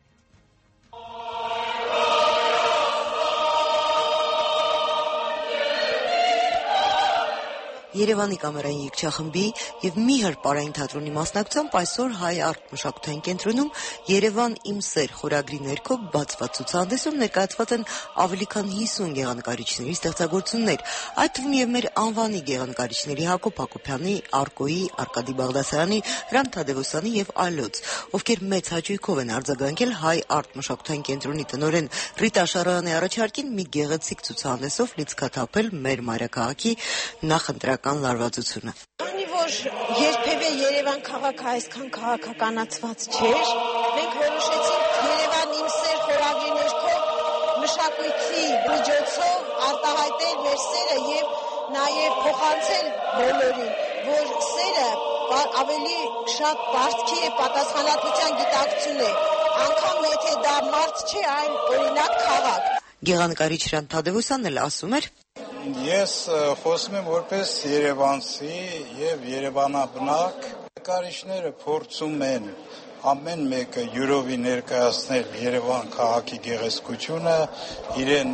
Երևանի կամերային երգչախմբի եւ Միհր պարային թատրոնի մասնակցությամբ այսօր Հայ արտ մշակութային կենտրոնում Երևան իմ սեր խորագրի ներքո բացված ցուցահանդեսում ներկայացված են ավելի քան հիսուն գեղանկարիչների ստեղծագործություններ, այդ թվում եւ մեր անվանի գեղանկարիչների Հակոբ Հակոբյանի, Արկոյի, Արկադի Բաղդասարյանի, Հրամ Թադևոսյանի եւ այլոց, ովքեր մեծ հաճույքով են արձագանքել Հայ արտ մշակութային կենտրոնի տնօրեն Ռիտա Շարոյանի առաջարկին մի գեղեցիկ ցուցահանդեսով լիցքաթափել մեր մայրաքաղաքի նախընտրական լարվածությունը։ Քանի որ երբևէ Երևան քաղաքը այսքան քաղաքականացված չէր, մենք որոշեցինք Երևան իմ սեր խորագրի ներքո մշակույթի միջոցով արտահայտել մեր սերը եւ նաեւ փոխանցել բոլորին, որ սերը ավելի շատ բարդքի է, պատասխանատվության գիտակցություն է, անգամ եթե դա մարդ չէ, այլ օրինակ քաղաք։ Գեղանկարիչ Հրամ Թադևոսյանն էլ ասում էր. Ես խոսում եմ որպես երևանցի եւ երևանաբնակ, նկարիչները փորձում են ամեն մեկը յուրովի ներկայացնել Երևան քաղաքի գեղեցկությունը, իրեն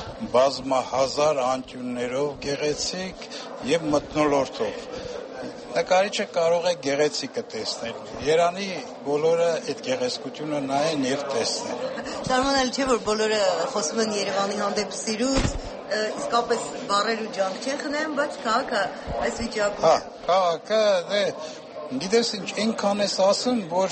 բազմահազար անկյուններով գեղեցիկ եւ մթնոլորտով։ Նկարիչը կարող է գեղեցիկը տեսնել։ Երանի բոլորը այդ գեղեցկությունը նայեն եւ տեսնեն։ Շարմանալ չէ, որ բոլորը խոսում են Երևանի հանդեպ սիրուց, իսկապես բարեր ու ջանք չեն խնայում, բայց քաղաքը այս վիճակում։ Հա, քաղաքը, դե, գիտես ինչ, այնքան ես ասում, որ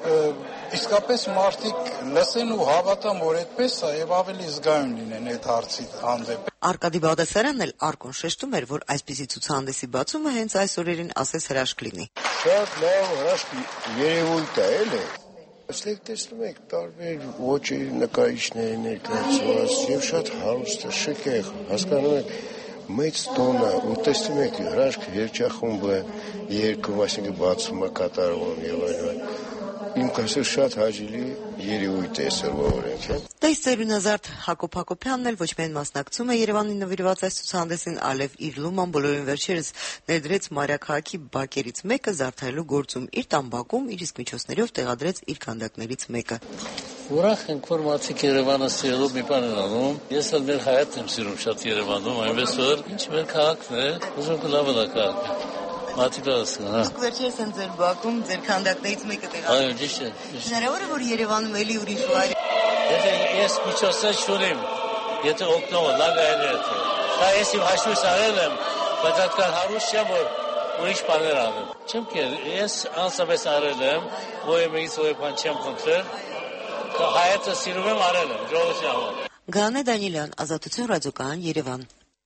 իսկապես մարդիկ լսեն ու հավատան, որ այդպես է եւ ավելի զգայուն լինեն այդ հարցի հանդեպ։ Արկադի Բաղդասարյանն էլ Արկոն շեշտում էր, որ այսպիսի ցուցահանդեսի բացումը հենց այս օրերին ասես հրաշք լինի։ Շատ լավ հրաշք երևույթ է, էլի։ Այստեղ տեսնում եք տարբեր ոճերի նկարիչների ներկայացված եւ շատ հարուստ, շքեղ, հասկանում եք մեծ տոնը, ու տեսնում եք հրաշք երգչախումբը, երգով, այսինքն բացումը կատարում եւ այլն։ իմ կասեր շատ հաճելի երևույթ է սրվա օրենքը։ Դες ծերունազարդ Հակոբ Հակոբյանն էլ ոչ միայն մասնակցում է Երևանին նվիրված այս ցուցահանդեսին, այլև իր լուման բոլորին վերջերս ներդրեց Մարիաքաղաքի բակերից մեկը զարդարելու գործում։ Իր տամբակում իր իսկ միջոցներով տեղադրեց իր քանդակներից մեկը։ Ուրախ ենք, որ մարդիկ Երևանը սիրելով մի բան են անում։ Ես էլ մեր հայացքն եմ սիրում շատ Երևանում, այնպես որ ինչ մեր քաղաքն է, ուզում կլավը դա քաղաքը։ Մատիկասը, հա։ Իսկ վերջերս են ձեր բակում ձեր քանդակներից մեկը տեղադրել։ Այո, ճիշտ է։ Հնարավոր է, որ Երևանում էլի ուրիշ վայր։ Եթե ես միջոցներ չունեմ, եթե օգնողը լավ է այլ է։ Դա ես իմ հաշվից արել եմ, բայց այդքան հարուստ չեմ, որ ուրիշ բաներ անեմ։ Չեմ կեր, ես անսապես արել եմ, ոյ մեկից ոյ բան չեմ խնդրել։ Հայացը սիրում եմ արել եմ, ժողովրդի համար։ Գանե Դանիելյան, Ազատություն ռադիոկայան, Երևան։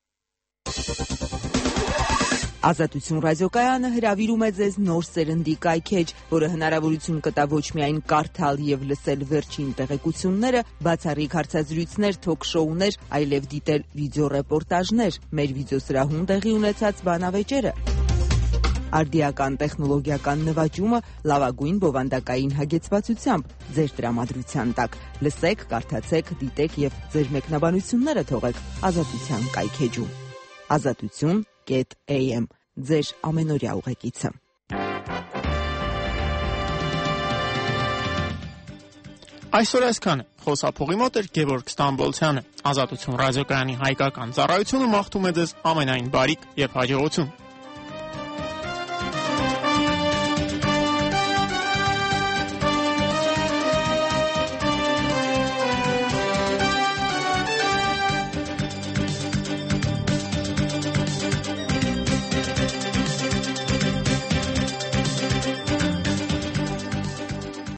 Ազատություն ռադիոկայանը հրավիրում է ձեզ նոր սերնդի կայքեջ, որը հնարավորություն կտա ոչ միայն կարդալ եւ լսել վերջին տեղեկությունները, բացառիկ հարցազրույցներ, թոք-շոուներ, այլև դիտել վիդեոռեպորտաժներ, մեր վիդեոսրահում տեղի ունեցած բանավեճերը, արդիական տեխնոլոգիական նվաճումը լավագույն բովանդակային հագեցվածությամբ ձեր տրամադրության տակ։ Լսեք, կարդացեք, դիտեք եւ ձեր մեկնաբանությունները թողեք Ազատության կայքեջում։ Ազատություն am ձեր ամենօրյա ուղեկիցը։ Այսօր այսքանը։ Խոսափողի մոտ էր Գևորգ Ստամբոլցյանը։ Ազատություն ռադիոկայանի հայկական ծառայությունը մաղթում է ձեզ ամենայն բարիք եւ հաջողություն։